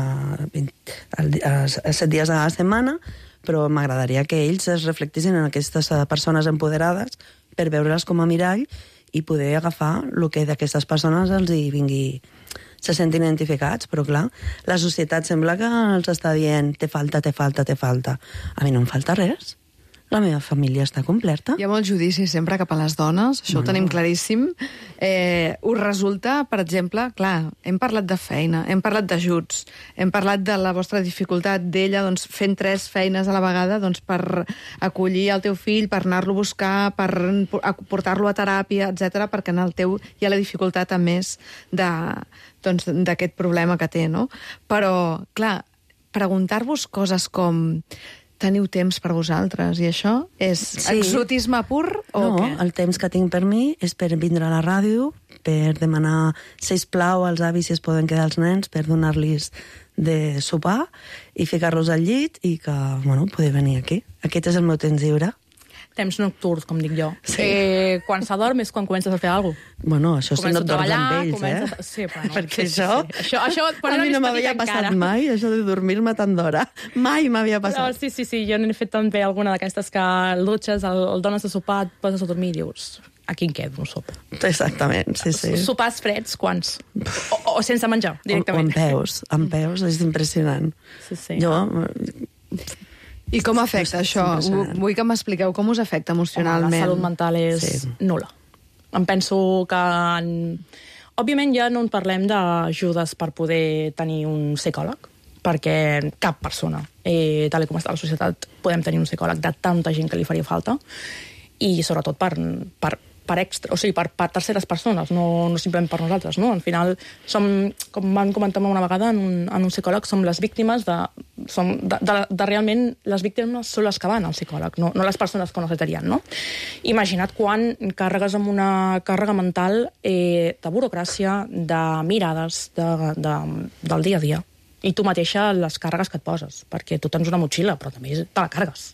a, a, a set dies a la setmana, però m'agradaria que ells es reflectissin en aquestes persones empoderades per veure'les com a mirall i poder agafar el que d'aquestes persones els hi vingui, se sentin identificats, però clar, la societat sembla que els està dient te falta, te falta, te falta. A mi no em falta res. La meva família està completa. Hi ha molt judici sempre cap a les dones, això bueno. Ho tenim claríssim. Eh, us resulta, per exemple, clar, hem parlat de feina, hem parlat d'ajuts, hem parlat de la vostra dificultat d'ella doncs, fent tres feines a la vegada doncs, per acollir el teu fill, per anar-lo a buscar, per portar-lo a teràpia, etcètera, perquè en el teu hi ha la dificultat, a més, d'aquest doncs, problema que té, no? Però, clar, preguntar-vos coses com teniu temps per vosaltres, i això és sí. Exotisme pur o no, què? El temps que tinc per mi és per vindre a la ràdio, per demanar, sisplau, als avis si es poden quedar els nens, per donar-los de sopar i ficar-los al llit i que, bueno, poder venir aquí. Aquest és el meu temps lliure. Temps nocturns, com dic jo. Sí. Eh, quan s'adorm és quan comences a fer alguna cosa. Bueno, això si no et dorms amb ells, comences... eh? Sí, però no. Perquè sí, això... Sí, sí. Això, això a mi no m'havia passat encara. mai, això de dormir-me tant d'hora. Mai m'havia passat. Però, sí, sí, sí, jo n'he fet també alguna d'aquestes que el dutxes, el, el dones de sopar, et poses a dormir i dius, aquí em quedo, un sopa. Exactament, sí, sí. Sopars freds, quants? O, o sense menjar, directament. O, o en peus, en peus, és impressionant. Sí, sí. Jo... I com afecta això? Vull que m'expliqueu com us afecta emocionalment. Home, la salut mental és sí. nul·la. Em penso que... En... Òbviament ja no en parlem d'ajudes per poder tenir un psicòleg, perquè cap persona, eh, tal com està la societat, podem tenir un psicòleg de tanta gent que li faria falta, i sobretot per, per, per extra, o sigui, per, per terceres persones, no, no simplement per nosaltres, no? Al final, som, com vam comentar una vegada en un, en un psicòleg, som les víctimes de... Som de, de, de realment, les víctimes són les que van al psicòleg, no, no les persones que ho necessitarien, no? Imagina't quan carregues amb una càrrega mental eh, de burocràcia, de mirades, de, de, del dia a dia, i tu mateixa les càrregues que et poses, perquè tu tens una motxilla, però també te la carregues.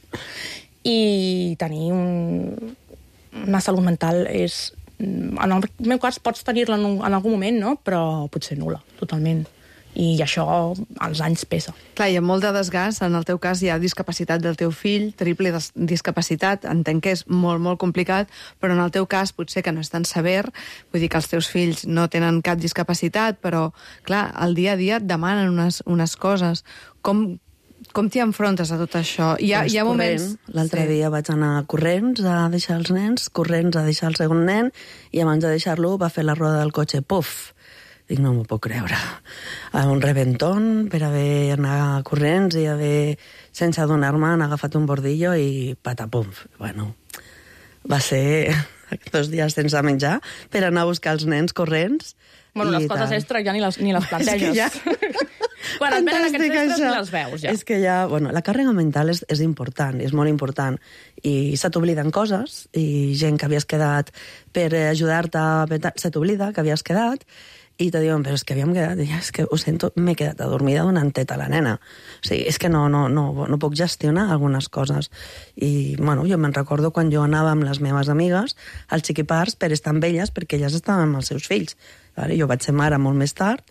I tenir un... una salut mental és... En el meu cas pots tenir-la en, en algun moment, no? Però potser nul·la, totalment. I això als anys pesa. Clar, hi ha molt de desgast. En el teu cas hi ha discapacitat del teu fill, triple discapacitat. Entenc que és molt, molt complicat, però en el teu cas potser que no és tan sever. Vull dir que els teus fills no tenen cap discapacitat, però, clar, al dia a dia et demanen unes, unes coses. Com... Com t'hi enfrontes a tot això? Hi ha, pues hi ha moments... L'altre sí. dia vaig anar corrents a deixar els nens, corrents a deixar el segon nen, i abans de deixar-lo va fer la roda del cotxe, puf! Dic, no m'ho puc creure. Un reventón per haver anat corrents i haver, sense adonar-me, han agafat un bordillo i patapum. Bueno, va ser dos dies sense menjar per anar a buscar els nens corrents. Bueno, les coses extra ja ni les, ni les planteges. És que ja... Quan et venen aquests extras ni les veus, ja. És que ja, bueno, la càrrega mental és, és important, és molt important, i se t'obliden coses, i gent que havies quedat per ajudar-te, se t'oblida que havies quedat, i te diuen, però és que havíem quedat, i ja, és que ho sento, m'he quedat adormida donant teta a la nena. O sigui, és que no, no, no, no puc gestionar algunes coses. I, bueno, jo me'n recordo quan jo anava amb les meves amigues als xiquipars per estar amb elles, perquè elles estaven amb els seus fills. Vale? Jo vaig ser mare molt més tard,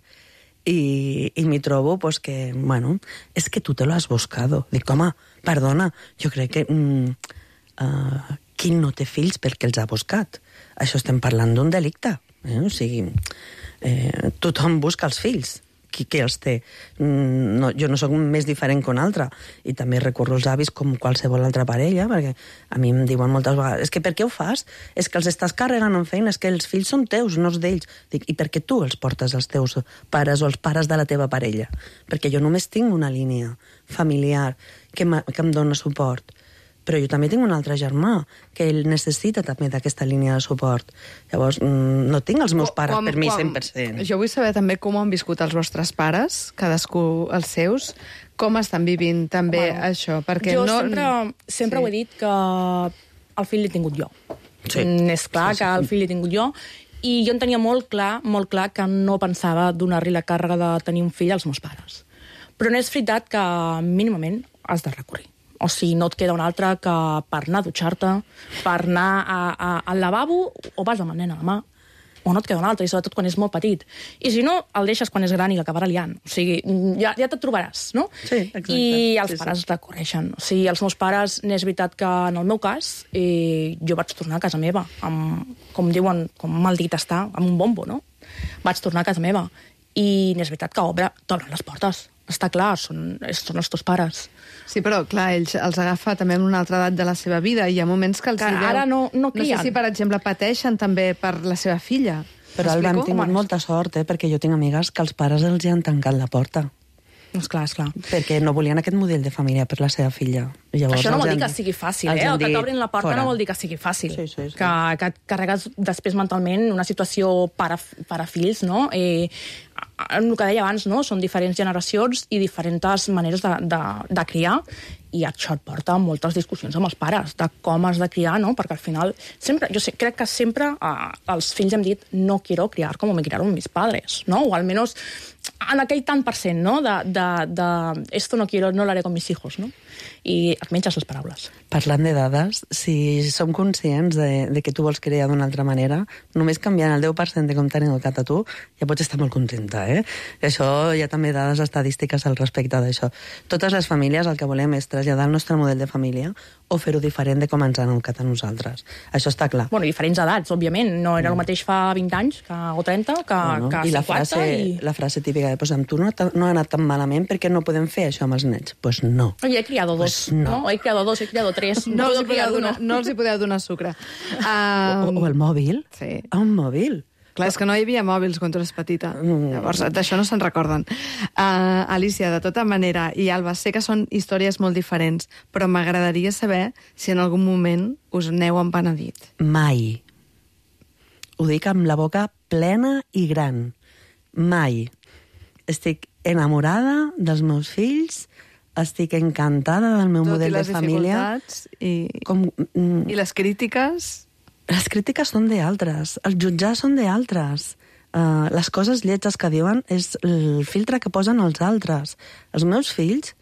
i, i m'hi trobo pues, que, bueno, és que tu te lo has buscado. Dic, home, perdona, jo crec que mm, uh, qui no té fills perquè els ha buscat? Això estem parlant d'un delicte. Eh? O sigui, eh, tothom busca els fills. Qui, qui els té? Mm, no, jo no sóc més diferent que un altre. I també recorro als avis com qualsevol altra parella, perquè a mi em diuen moltes vegades, és que per què ho fas? És que els estàs carregant en feina, és que els fills són teus, no els d'ells. Dic, i per què tu els portes als teus pares o als pares de la teva parella? Perquè jo només tinc una línia familiar que, que em dona suport. però jo també tinc un altre germà, que ell necessita també d'aquesta línia de suport. Llavors, no tinc els meus pares com, per mi cent per cent. Jo vull saber també com han viscut els vostres pares, cadascú els seus, com estan vivint també bueno, això. Perquè jo no... sempre, sempre sí. ho he dit que el fill l'he tingut jo. Sí. És clar sí, sí. que el fill l'he tingut jo, i jo en tenia molt clar, molt clar que no pensava donar-li la càrrega de tenir un fill als meus pares. Però no és veritat que mínimament has de recórrer. O sigui, no et queda un altre que per anar a dutxar-te, per anar a, a, al lavabo, o vas amb el nen a la mà, o no et queda un altre, i sobretot quan és molt petit. I si no, el deixes quan és gran i l'acabarà liant. O sigui, ja, ja te't trobaràs, no? Sí, exacte. I els sí, pares sí. recorreixen. O sigui, els meus pares, n'és veritat que en el meu cas, eh, jo vaig tornar a casa meva, amb, com diuen, com mal dit està, amb un bombo, no? Vaig tornar a casa meva. I n'és veritat que obre, t'obren les portes. Està clar, són, són els teus pares. Sí, però, clar, ells els agafa també en una altra edat de la seva vida. Hi ha moments que els que hi veu... ara no, no No sé si, per exemple, pateixen també per la seva filla. Però el hem tingut molta sort, eh? Perquè jo tinc amigues que els pares els hi han tancat la porta. Esclar, esclar. Perquè no volien aquest model de família per la seva filla. Llavors, això no vol dir han, que sigui fàcil, eh? El que t'obrin la porta fora. No vol dir que sigui fàcil. Sí, sí, sí. Que, que et carregues després mentalment una situació pare, pare fills, no? Eh, el que deia abans, no? Són diferents generacions i diferents maneres de, de, de criar, i això et porta a moltes discussions amb els pares de com has de criar, no? Perquè al final, sempre, jo sé, crec que sempre eh, els fills hem dit no quiero criar como me criaron mis padres, no? O almenys en aquell tant per cent, no? De, de, de esto no quiero, no lo haré con mis hijos, no? I et menges les paraules. Parlant de dades, si som conscients de, de que tu vols crear d'una altra manera, només canviant el deu per cent de com t'han educat a tu, ja pots estar molt contenta, eh? I això hi ha també dades estadístiques al respecte d'això. Totes les famílies el que volem és traslladar el nostre model de família o fer-ho diferent de com ens han educat a nosaltres. Això està clar. Bueno, diferents edats, òbviament. No era el mateix fa vint anys que, o trenta que, bueno, que i la cinquanta. Frase, I la frase típica de, pues, amb tu no, no ha anat tan malament perquè no podem fer això amb els nets. Doncs pues no. Oye, he criado dos, pues no. no? He criado dos, he criado tres. No, no, els, hi podeu donar, no els hi podeu donar sucre. Um... O, o el mòbil. Sí. Un mòbil. Clar, és que no hi havia mòbils quan tu eres petita. Mm. Llavors, d'això no se'n recorden. Uh, Alicia, de tota manera, i Alba, sé que són històries molt diferents, però m'agradaria saber si en algun moment us n'heu empenedit. Mai. Ho dic amb la boca plena i gran. Mai. Estic enamorada dels meus fills, estic encantada del meu Tot model de família. I, Com, mm, i les crítiques... Les crítiques són d'altres, els jutjars són d'altres. Uh, les coses lletges que diuen és el filtre que posen els altres. Els meus fills,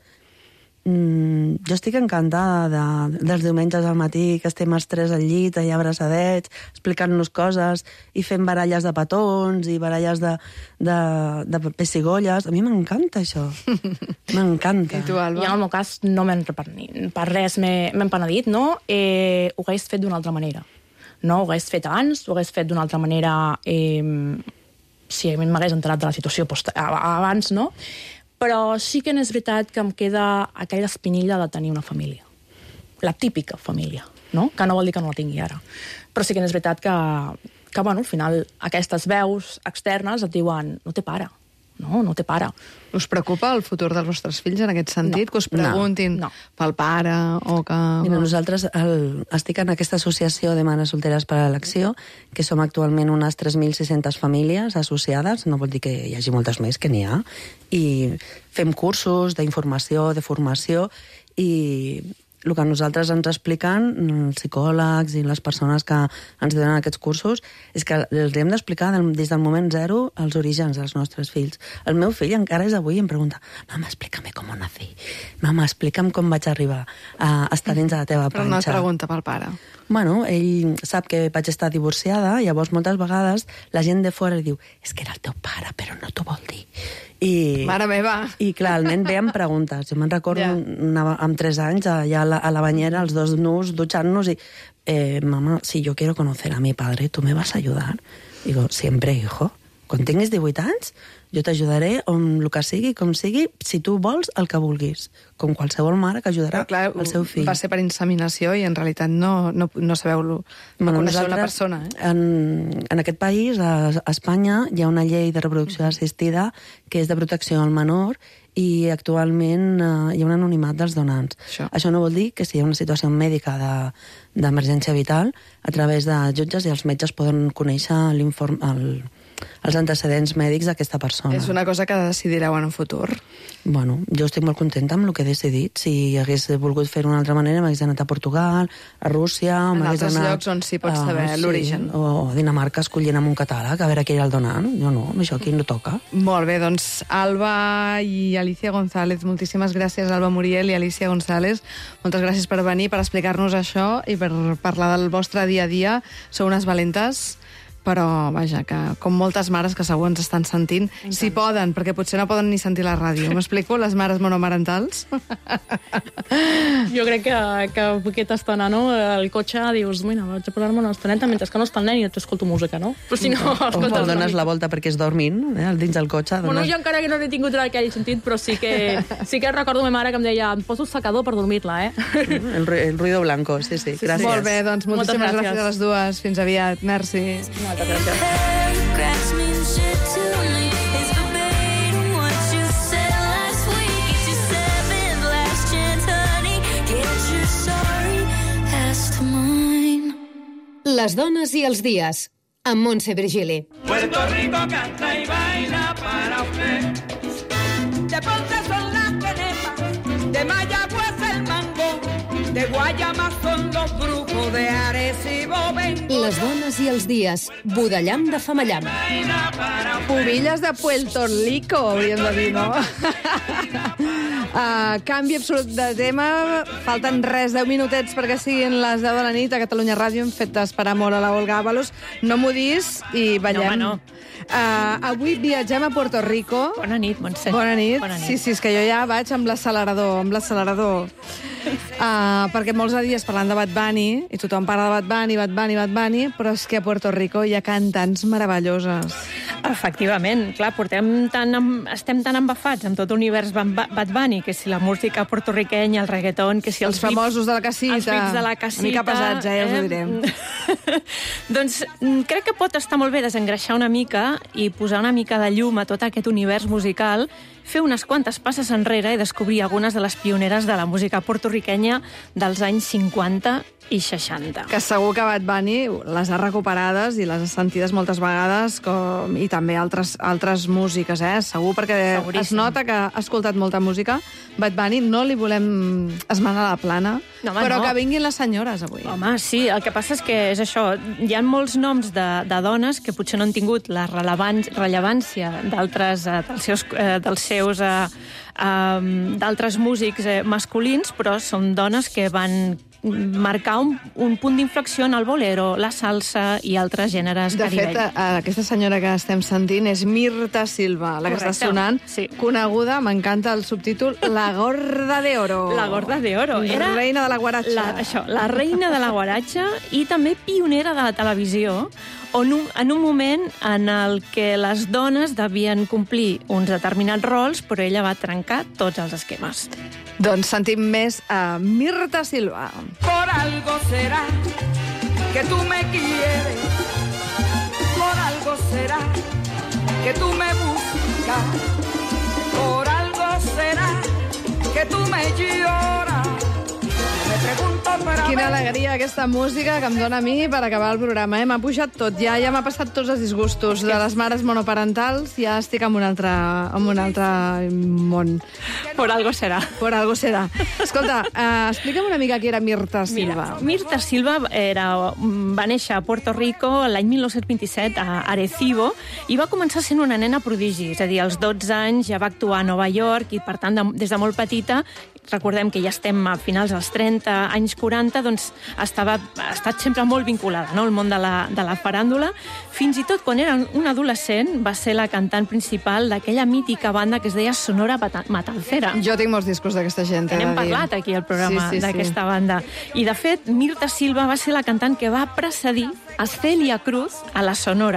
mm, jo estic encantada de, dels diumenges al matí, que estem els tres al llit, allà abraçadets, explicant-nos coses, i fent baralles de petons, i baralles de, de, de pessigolles. A mi m'encanta això. M'encanta. I tu, Alba? I en el meu cas no m'he per res m'he penedit, no? Eh, ho hagués fet d'una altra manera. No, ho hagués fet abans, ho hagués fet d'una altra manera eh, si m'hagués enterat de la situació post abans, no? Però sí que és veritat que em queda aquella espinilla de tenir una família. La típica família, no? Que no vol dir que no la tingui ara. Però sí que és veritat que, que bueno, al final, aquestes veus externes et diuen no té pare, no, no té pare. Us preocupa el futur dels vostres fills en aquest sentit? No. Que us preguntin no. No. pel pare o que... Mira, nosaltres el, estic en aquesta associació de mares solteres per a l'elecció, que som actualment unes tres mil sis-centes famílies associades, no vol dir que hi hagi moltes més, que n'hi ha, i fem cursos d'informació, de formació, i el que nosaltres ens expliquen, els psicòlegs i les persones que ens donen aquests cursos, és que els hem d'explicar des del moment zero els orígens dels nostres fills. El meu fill encara és avui i em pregunta, mama, explícame com nací. Mama, explica'm com vaig arribar a estar dins de la teva panxa. Però no et pregunta pel pare. Bueno, ell sap que vaig estar divorciada, llavors moltes vegades la gent de fora li diu, és que era el teu pare, però no t'ho vol dir. I, Mare meva! I clar, el nen ve amb preguntes. Jo me'n recordo Ja. una, amb tres anys allà a la, a la banyera, els dos nus, dutxant-nos i eh, mama, si yo quiero conocer a mi padre, ¿tú me vas a ayudar? Digo, siempre, hijo. Quan tinguis divuit anys, jo t'ajudaré on el que sigui, com sigui, si tu vols, el que vulguis. Com qualsevol mare que ajudarà clar, el seu fill. Va ser per inseminació i en realitat no, no, no sabeu, no Bueno, coneixeu la nosaltres, persona. Eh? En, en aquest país, a, a Espanya, hi ha una llei de reproducció assistida que és de protecció al menor i actualment eh, hi ha un anonimat dels donants. Això. Això no vol dir que si hi ha una situació mèdica de- d'emergència vital, a través de jutges i els metges poden conèixer l'informe, el, els antecedents mèdics d'aquesta persona. És una cosa que decidireu en un futur. Bueno, jo estic molt contenta amb el que he decidit. Si hagués volgut fer-ho d'una altra manera, m'hagués anat a Portugal, a Rússia... o En m'hagués altres anat, llocs on sí pots ah, saber l'origen. O a Dinamarca escollint amb un catàleg a veure qui era el donant. Jo no, això aquí no toca. Molt bé, doncs Alba i Alicia González, moltíssimes gràcies, Alba Muriel i Alicia González. Moltes gràcies per venir, per explicar-nos això i per parlar del vostre dia a dia. Sou unes valentes, però, vaja, que com moltes mares que segur ens estan sentint, si poden, perquè potser no poden ni sentir la ràdio. M'explico? Les mares monomarentals. Jo crec que, que aquesta estona, no? El cotxe dius, mira, vaig a posar-me una estoneta mentre que no està el nen i et escolto música, no? Però si no, O escoltes dones la volta perquè és dormint, eh, dins del cotxe. Bueno, Dones... jo encara que no n'he tingut en aquell sentit, però sí que, sí que recordo ma mare que em deia em poso el secador per dormir-la, eh? El, ru- el ruido blanco, sí, sí. Gràcies. Molt bé, doncs Moltes moltíssimes gràcies. gràcies a les dues. Fins aviat. Merci. Moltes gràcies. Les dones i els dies, amb Montse Virgili. Puerto Rico canta y baila para usted. De Ponce son las quenepas, de Mayagüez el mango, de Guayama son los brujos, de Arecibo vengo. Les dones i els dies, Budellam de Famallam. Pubilles de Puerto Rico, hauríem de dir, no? Uh, canvi absolut de tema. Falten res, deu minutets perquè siguin les deu de la nit a Catalunya Ràdio. Hem fet esperar molt a la Olga Ábalos. No m'ho dis i ballem. No, home, no. Uh, avui viatgem a Puerto Rico. Bona nit, Montse. Bona nit. Bona nit. Sí, sí, és que jo ja vaig amb l'accelerador, amb l'accelerador. Uh, perquè molts de dies parlant de Bad Bunny, i tothom parla de Bad Bunny, Bad Bunny, Bad Bunny, però és que a Puerto Rico hi ha cantants meravelloses. Efectivament, clar, portem tan, amb- estem tan embafats amb tot l'univers Ban- Bad Bunny, que si la música portorriquenya, el reggaeton, que si els, Els famosos de la casita. Els bits de la casita. Una mica pesats, eh, ja us ho direm. Doncs mm, crec que pot estar molt bé desengreixar una mica i posar una mica de llum a tot aquest univers musical, fer unes quantes passes enrere i descobrir algunes de les pioneres de la música portorriquenya dels anys cinquanta i seixanta. Que segur que Bad Bunny les ha recuperades i les ha sentides moltes vegades, com, i també altres, altres músiques, eh? Segur, perquè Seguríssim. es nota que ha escoltat molta música. Bad Bunny no li volem esmenar la plana, No, home, però no. que vinguin les senyores avui. Home, sí, el que passa és que és això, hi ha molts noms de, de dones que potser no han tingut la rellevància, rellevància d'altres eh, dels seus, eh, dels seus eh, eh, d'altres músics eh, masculins, però són dones que van marcar un, un punt d'inflexió en el bolero, la salsa i altres gèneres De fet, caribenys. eh, aquesta senyora que estem sentint és Mirta Silva, la que Correcte, està sonant, sí. coneguda, m'encanta el subtítol, La Gorda de Oro. La Gorda de Oro. Era reina de la guaratxa. La, això, la reina de la guaratxa i també pionera de la televisió, on un, en un moment en el que les dones devien complir uns determinats rols, però ella va trencar tots els esquemes. Doncs sentim més a Mirta Silva. Por algo será que tú me quieres, por algo será que tú me buscas, por algo será que tú me lloras. Me pregunto, però... Quina alegria aquesta música que em dóna a mi per acabar el programa, eh? M'ha pujat tot, ja ja m'ha passat tots els disgustos de les mares monoparentals, ja estic en un altre, en un altre món. Por algo serà. Por algo serà. Escolta, uh, explica'm una mica qui era Mirta Silva. Mira, Mirta Silva era, va néixer a Puerto Rico l'any mil nou-cents vint-i-set a Arecibo i va començar sent una nena prodigi, és a dir, als dotze anys ja va actuar a Nova York i, per tant, de, des de molt petita, recordem que ja estem a finals dels trenta, anys quaranta, doncs estava, ha estat sempre molt vinculada, no?, al món de la, de la faràndula. Fins i tot quan era un adolescent va ser la cantant principal d'aquella mítica banda que es deia Sonora Matancera. Jo tinc molts discos d'aquesta gent, he de dir. N'hem parlat aquí al programa Sí, sí, sí. d'aquesta banda. I, de fet, Mirta Silva va ser la cantant que va precedir a Celia Cruz a la Sonora.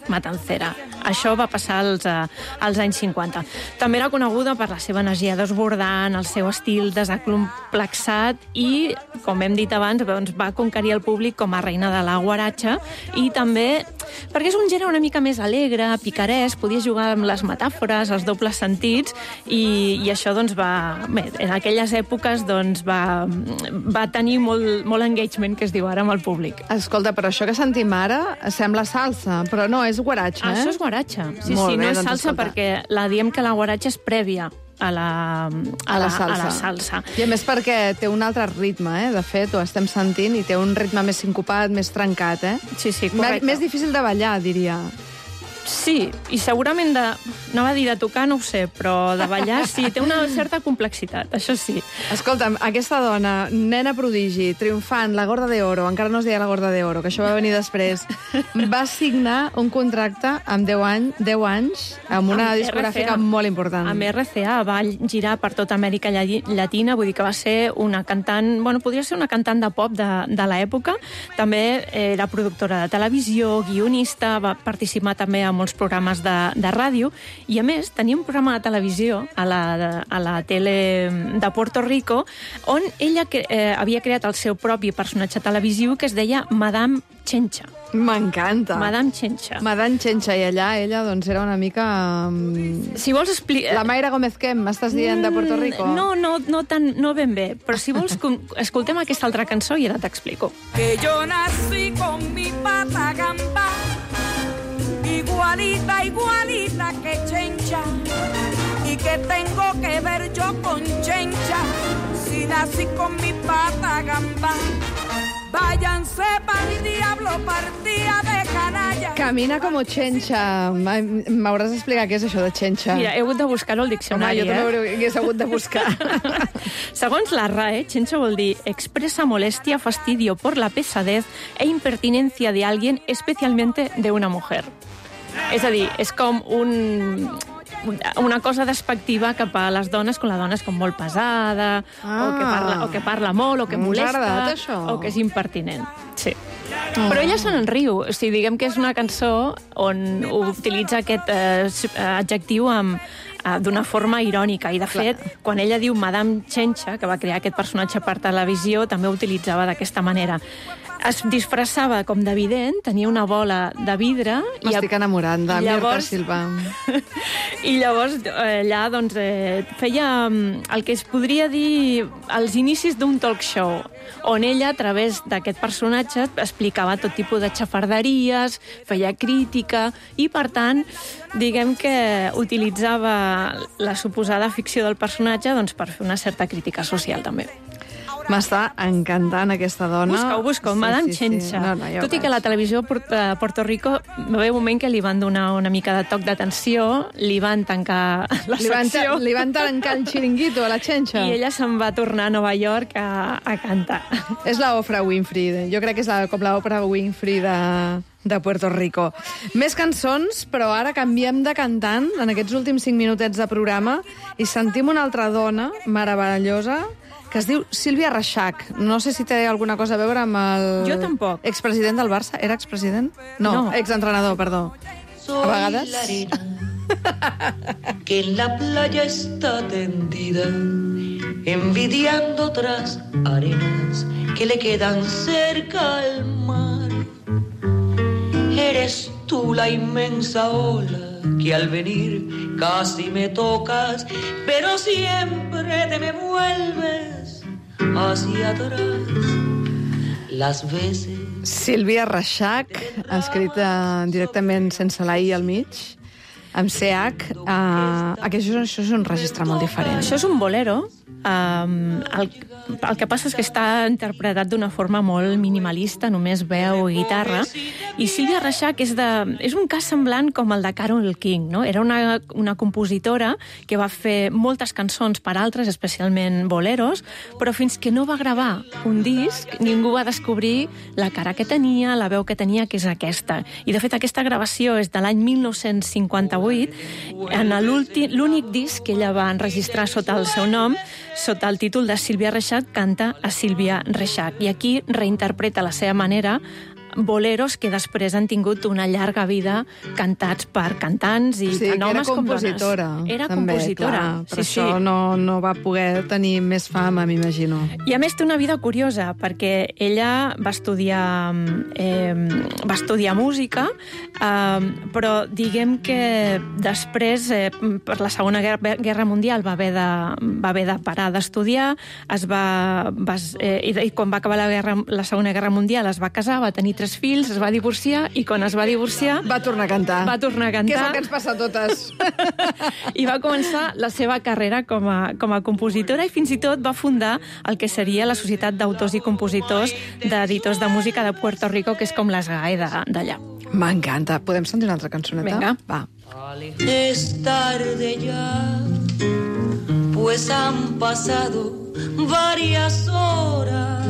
matancera. Això va passar als, eh, als anys cinquanta. També era coneguda per la seva energia desbordant, el seu estil desacomplexat i, com hem dit abans, doncs, va conquerir el públic com a reina de la guaratxa i també perquè és un gènere una mica més alegre, picaresc, podia jugar amb les metàfores, els dobles sentits i, i això doncs, va... Bé, en aquelles èpoques doncs, va, va tenir molt, molt engagement, que es diu ara, amb el públic. Escolta, però això que sentim ara sembla salsa, però no, és guaratxa, eh? Això és guaratxa. Sí, Molt sí, bé, no és doncs, salsa escolta. perquè la diem que la guaratxa és prèvia a la, a, A la la, salsa. a la salsa. I a més perquè té un altre ritme, eh? De fet, ho estem sentint, i té un ritme més sincopat, més trencat, eh? Sí, sí, Més, correcte. més difícil de ballar, diria. Sí, i segurament de... No va dir de tocar, no ho sé, però de ballar sí, té una certa complexitat, això sí. Escolta'm, aquesta dona, nena prodigi, triomfant, la Gorda de Oro, encara no es deia la Gorda de Oro, que això va venir després, va signar un contracte amb deu anys, deu anys amb una Amb discogràfica R C A. molt important. Amb R C A va girar per tota Amèrica Lla- Llatina, vull dir que va ser una cantant, bueno, podria ser una cantant de pop de, de l'època, també era productora de televisió, guionista, va participar també en molts programes de, de ràdio, i a més tenia un programa de televisió a la, a la tele de Puerto Rico on ella que, eh, havia creat el seu propi personatge televisiu que es deia Madame Chencha. M'encanta. Madame Chencha. Madame Chencha, i allà ella doncs, era una mica... Um... Si vols explicar... La Mayra Gómez Kem, m'estàs dient, de Puerto Rico? No, no, no, tan, no ben bé, però si vols escoltem aquesta altra cançó i ara t'explico. Que yo nací con mi pata gamba, igualita, igualita que Chencha, y que tengo que ver yo con Chencha, si nací con mi pata gamba. Váyanse pa'l diablo, partida de canalla. Camina com Chencha. M'hauràs d'explicar què és això de Chencha. Mira, he hagut de buscar-ho al diccionari, Home, jo també eh? hagués hagut de buscar. Segons la R A E, Chencha vol dir expresa molestia, fastidio por la pesadez e impertinencia de alguien, especialmente de una mujer. És a dir, és com un... una cosa despectiva cap a les dones, quan la dona és com molt pesada, Ah. o, que parla, o que parla molt, o que Ens ha molesta, agradat, això. o que és impertinent. Sí. Però ella se n'en riu. O sigui, diguem que és una cançó on utilitza aquest eh, adjectiu amb, eh, d'una forma irònica. I, de fet, quan ella diu Madame Chencha, que va crear aquest personatge per televisió, també ho utilitzava d'aquesta manera. Es disfressava com de vident, tenia una bola de vidre... M'estic enamorant de Mirta llavors, Silva. I llavors eh, allà doncs, eh, feia mm, el que es podria dir els inicis d'un talk show, on ella, a través d'aquest personatge, explicava tot tipus de xafarderies, feia crítica, i, per tant, diguem que utilitzava la suposada ficció del personatge doncs, per fer una certa crítica social, també. M'està encantant aquesta dona. Busca-ho, busca-ho, Sí, Madame sí, sí. Chencha. No, no, ja ho Tot i que veig. la televisió de Puerto Rico va haver un moment que li van donar una mica de toc d'atenció, li van tancar la Li van, secció... li van tancar el xiringuito a la Chencha. I ella se'n va tornar a Nova York a, a cantar. És la Oprah Winfrey. Jo crec que és la, com la Oprah Winfrey de, de Puerto Rico. Més cançons, però ara canviem de cantant en aquests últims cinc minutets de programa i sentim una altra dona meravellosa que es diu Sílvia Reixach. No sé si té alguna cosa a veure amb el... Jo tampoc. Expresident del Barça? Era expresident? No, No. exentrenador, perdó. A vegades... La arena que en la playa está tendida, envidiando otras arenas que le quedan cerca al mar. Eres tú la inmensa ola que al venir casi me tocas, pero siempre te me vuelves hacia atrás. Las veces... Sílvia Reixach, escrita directament sense la I al mig, amb C H. Uh, això, això és un registre molt diferent. Això és un bolero. Um, el, el que passa és que està interpretat d'una forma molt minimalista, només veu i guitarra, i Sílvia Reixach és, de, és un cas semblant com el de Carole King, no? Era una, una compositora que va fer moltes cançons per altres, especialment boleros, però fins que no va gravar un disc, ningú va descobrir la cara que tenia, la veu que tenia, que és aquesta. I, de fet, aquesta gravació és de l'any mil nou-cents cinquanta-vuit, en l'únic disc que ella va enregistrar sota el seu nom, sota el títol de Sílvia Reixach, canta a Sílvia Reixach. I aquí reinterpreta a la seva manera boleros que després han tingut una llarga vida cantats per cantants i sí, tant homes com dones. compositora. Era també, compositora. Clar, per sí, això sí. no, no va poder tenir més fama, m'imagino. I a més té una vida curiosa, perquè ella va estudiar, eh, va estudiar música, eh, però diguem que després, eh, per la Segona Guerra, Guerra Mundial, va haver de, va haver de parar d'estudiar, es va, va, eh, i, i quan va acabar la, guerra, la Segona Guerra Mundial es va casar, va tenir tres fills, es va divorciar, i quan es va divorciar... Va tornar a cantar. Va tornar a cantar. Que és el que ens passa a totes. I va començar la seva carrera com a, com a compositora i fins i tot va fundar el que seria la Societat d'Autors i Compositors d'Editors de Música de Puerto Rico, que és com les G A E d'allà. M'encanta. Podem sentir una altra cançoneta? Vinga. Va. Es tarde ya, pues han pasado varias horas.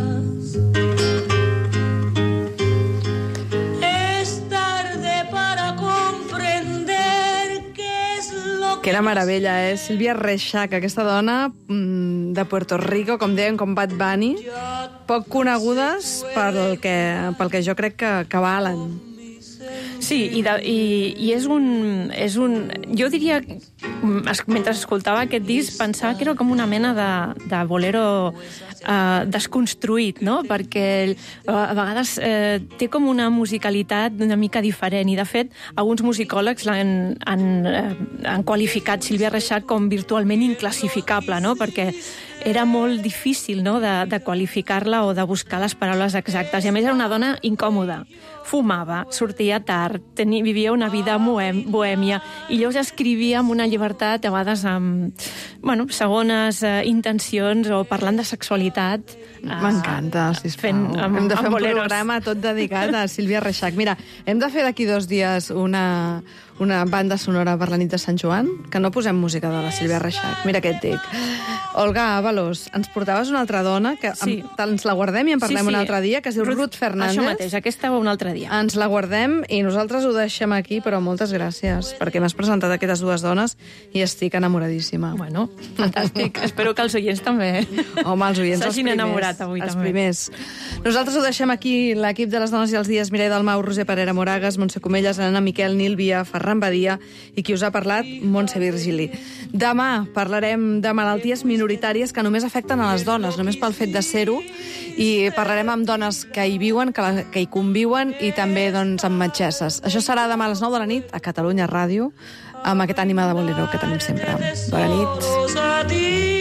Es tarde para comprender qué es lo que... Quina meravella, eh? Sílvia Reixac, aquesta dona mmm, de Puerto Rico, com deien, com Bad Bunny, poc conegudes pel que, pel que jo crec que, que valen. Sí, i, de, i, i és, un, és un... Jo diria, mentre escoltava aquest disc, pensava que era com una mena de, de bolero eh, desconstruït, no? Perquè a vegades eh, té com una musicalitat una mica diferent, i de fet, alguns musicòlegs l'han han, eh, han qualificat Sílvia Reixac com virtualment inclassificable, no? Perquè era molt difícil, no?, de, de qualificar-la o de buscar les paraules exactes. I a més era una dona incòmoda. Fumava, sortia tard, tenia, vivia una vida bohem, bohèmia, i llavors escrivia amb una llibertat, a vegades amb, bueno, segones eh, intencions o parlant de sexualitat. Eh, M'encanta, sisplau. Fent, amb, hem de fer un boleros. programa tot dedicat a Sílvia Reixac. Mira, hem de fer d'aquí dos dies una, una banda sonora per la nit de Sant Joan, que no posem música de la Sílvia Reixac. Mira què et dic. Olga Ábalos, ens portaves una altra dona, que sí. ens la guardem i en parlem sí, sí. un altre dia, que es diu Ruth, Ruth Fernández. Això mateix, aquesta un altre dia. Ens la guardem i nosaltres ho deixem aquí, però moltes gràcies, perquè m'has presentat aquestes dues dones i estic enamoradíssima. Bueno, fantàstic. Espero que els oients també. Home, els oients els s'hagin primers. enamorat avui els també. primers. Nosaltres ho deixem aquí, l'equip de les dones i els dies, Mireia Dalmau, Roser Parera Moragas, Montse Comelles, Anna Miquel, Nil Via, Ferran Badia i qui us ha parlat, Montse Virgili. Demà parlarem de malalties minoritàries que només afecten a les dones, només pel fet de ser-ho, i parlarem amb dones que hi viuen, que, la, que hi conviuen, i també doncs, amb metgesses. Això serà demà a les nou de la nit a Catalunya Ràdio, amb aquest ànima de bolero que tenim sempre. Bona nit.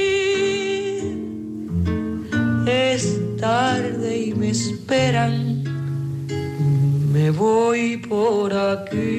Es tarde y me esperan, me voy por aquí.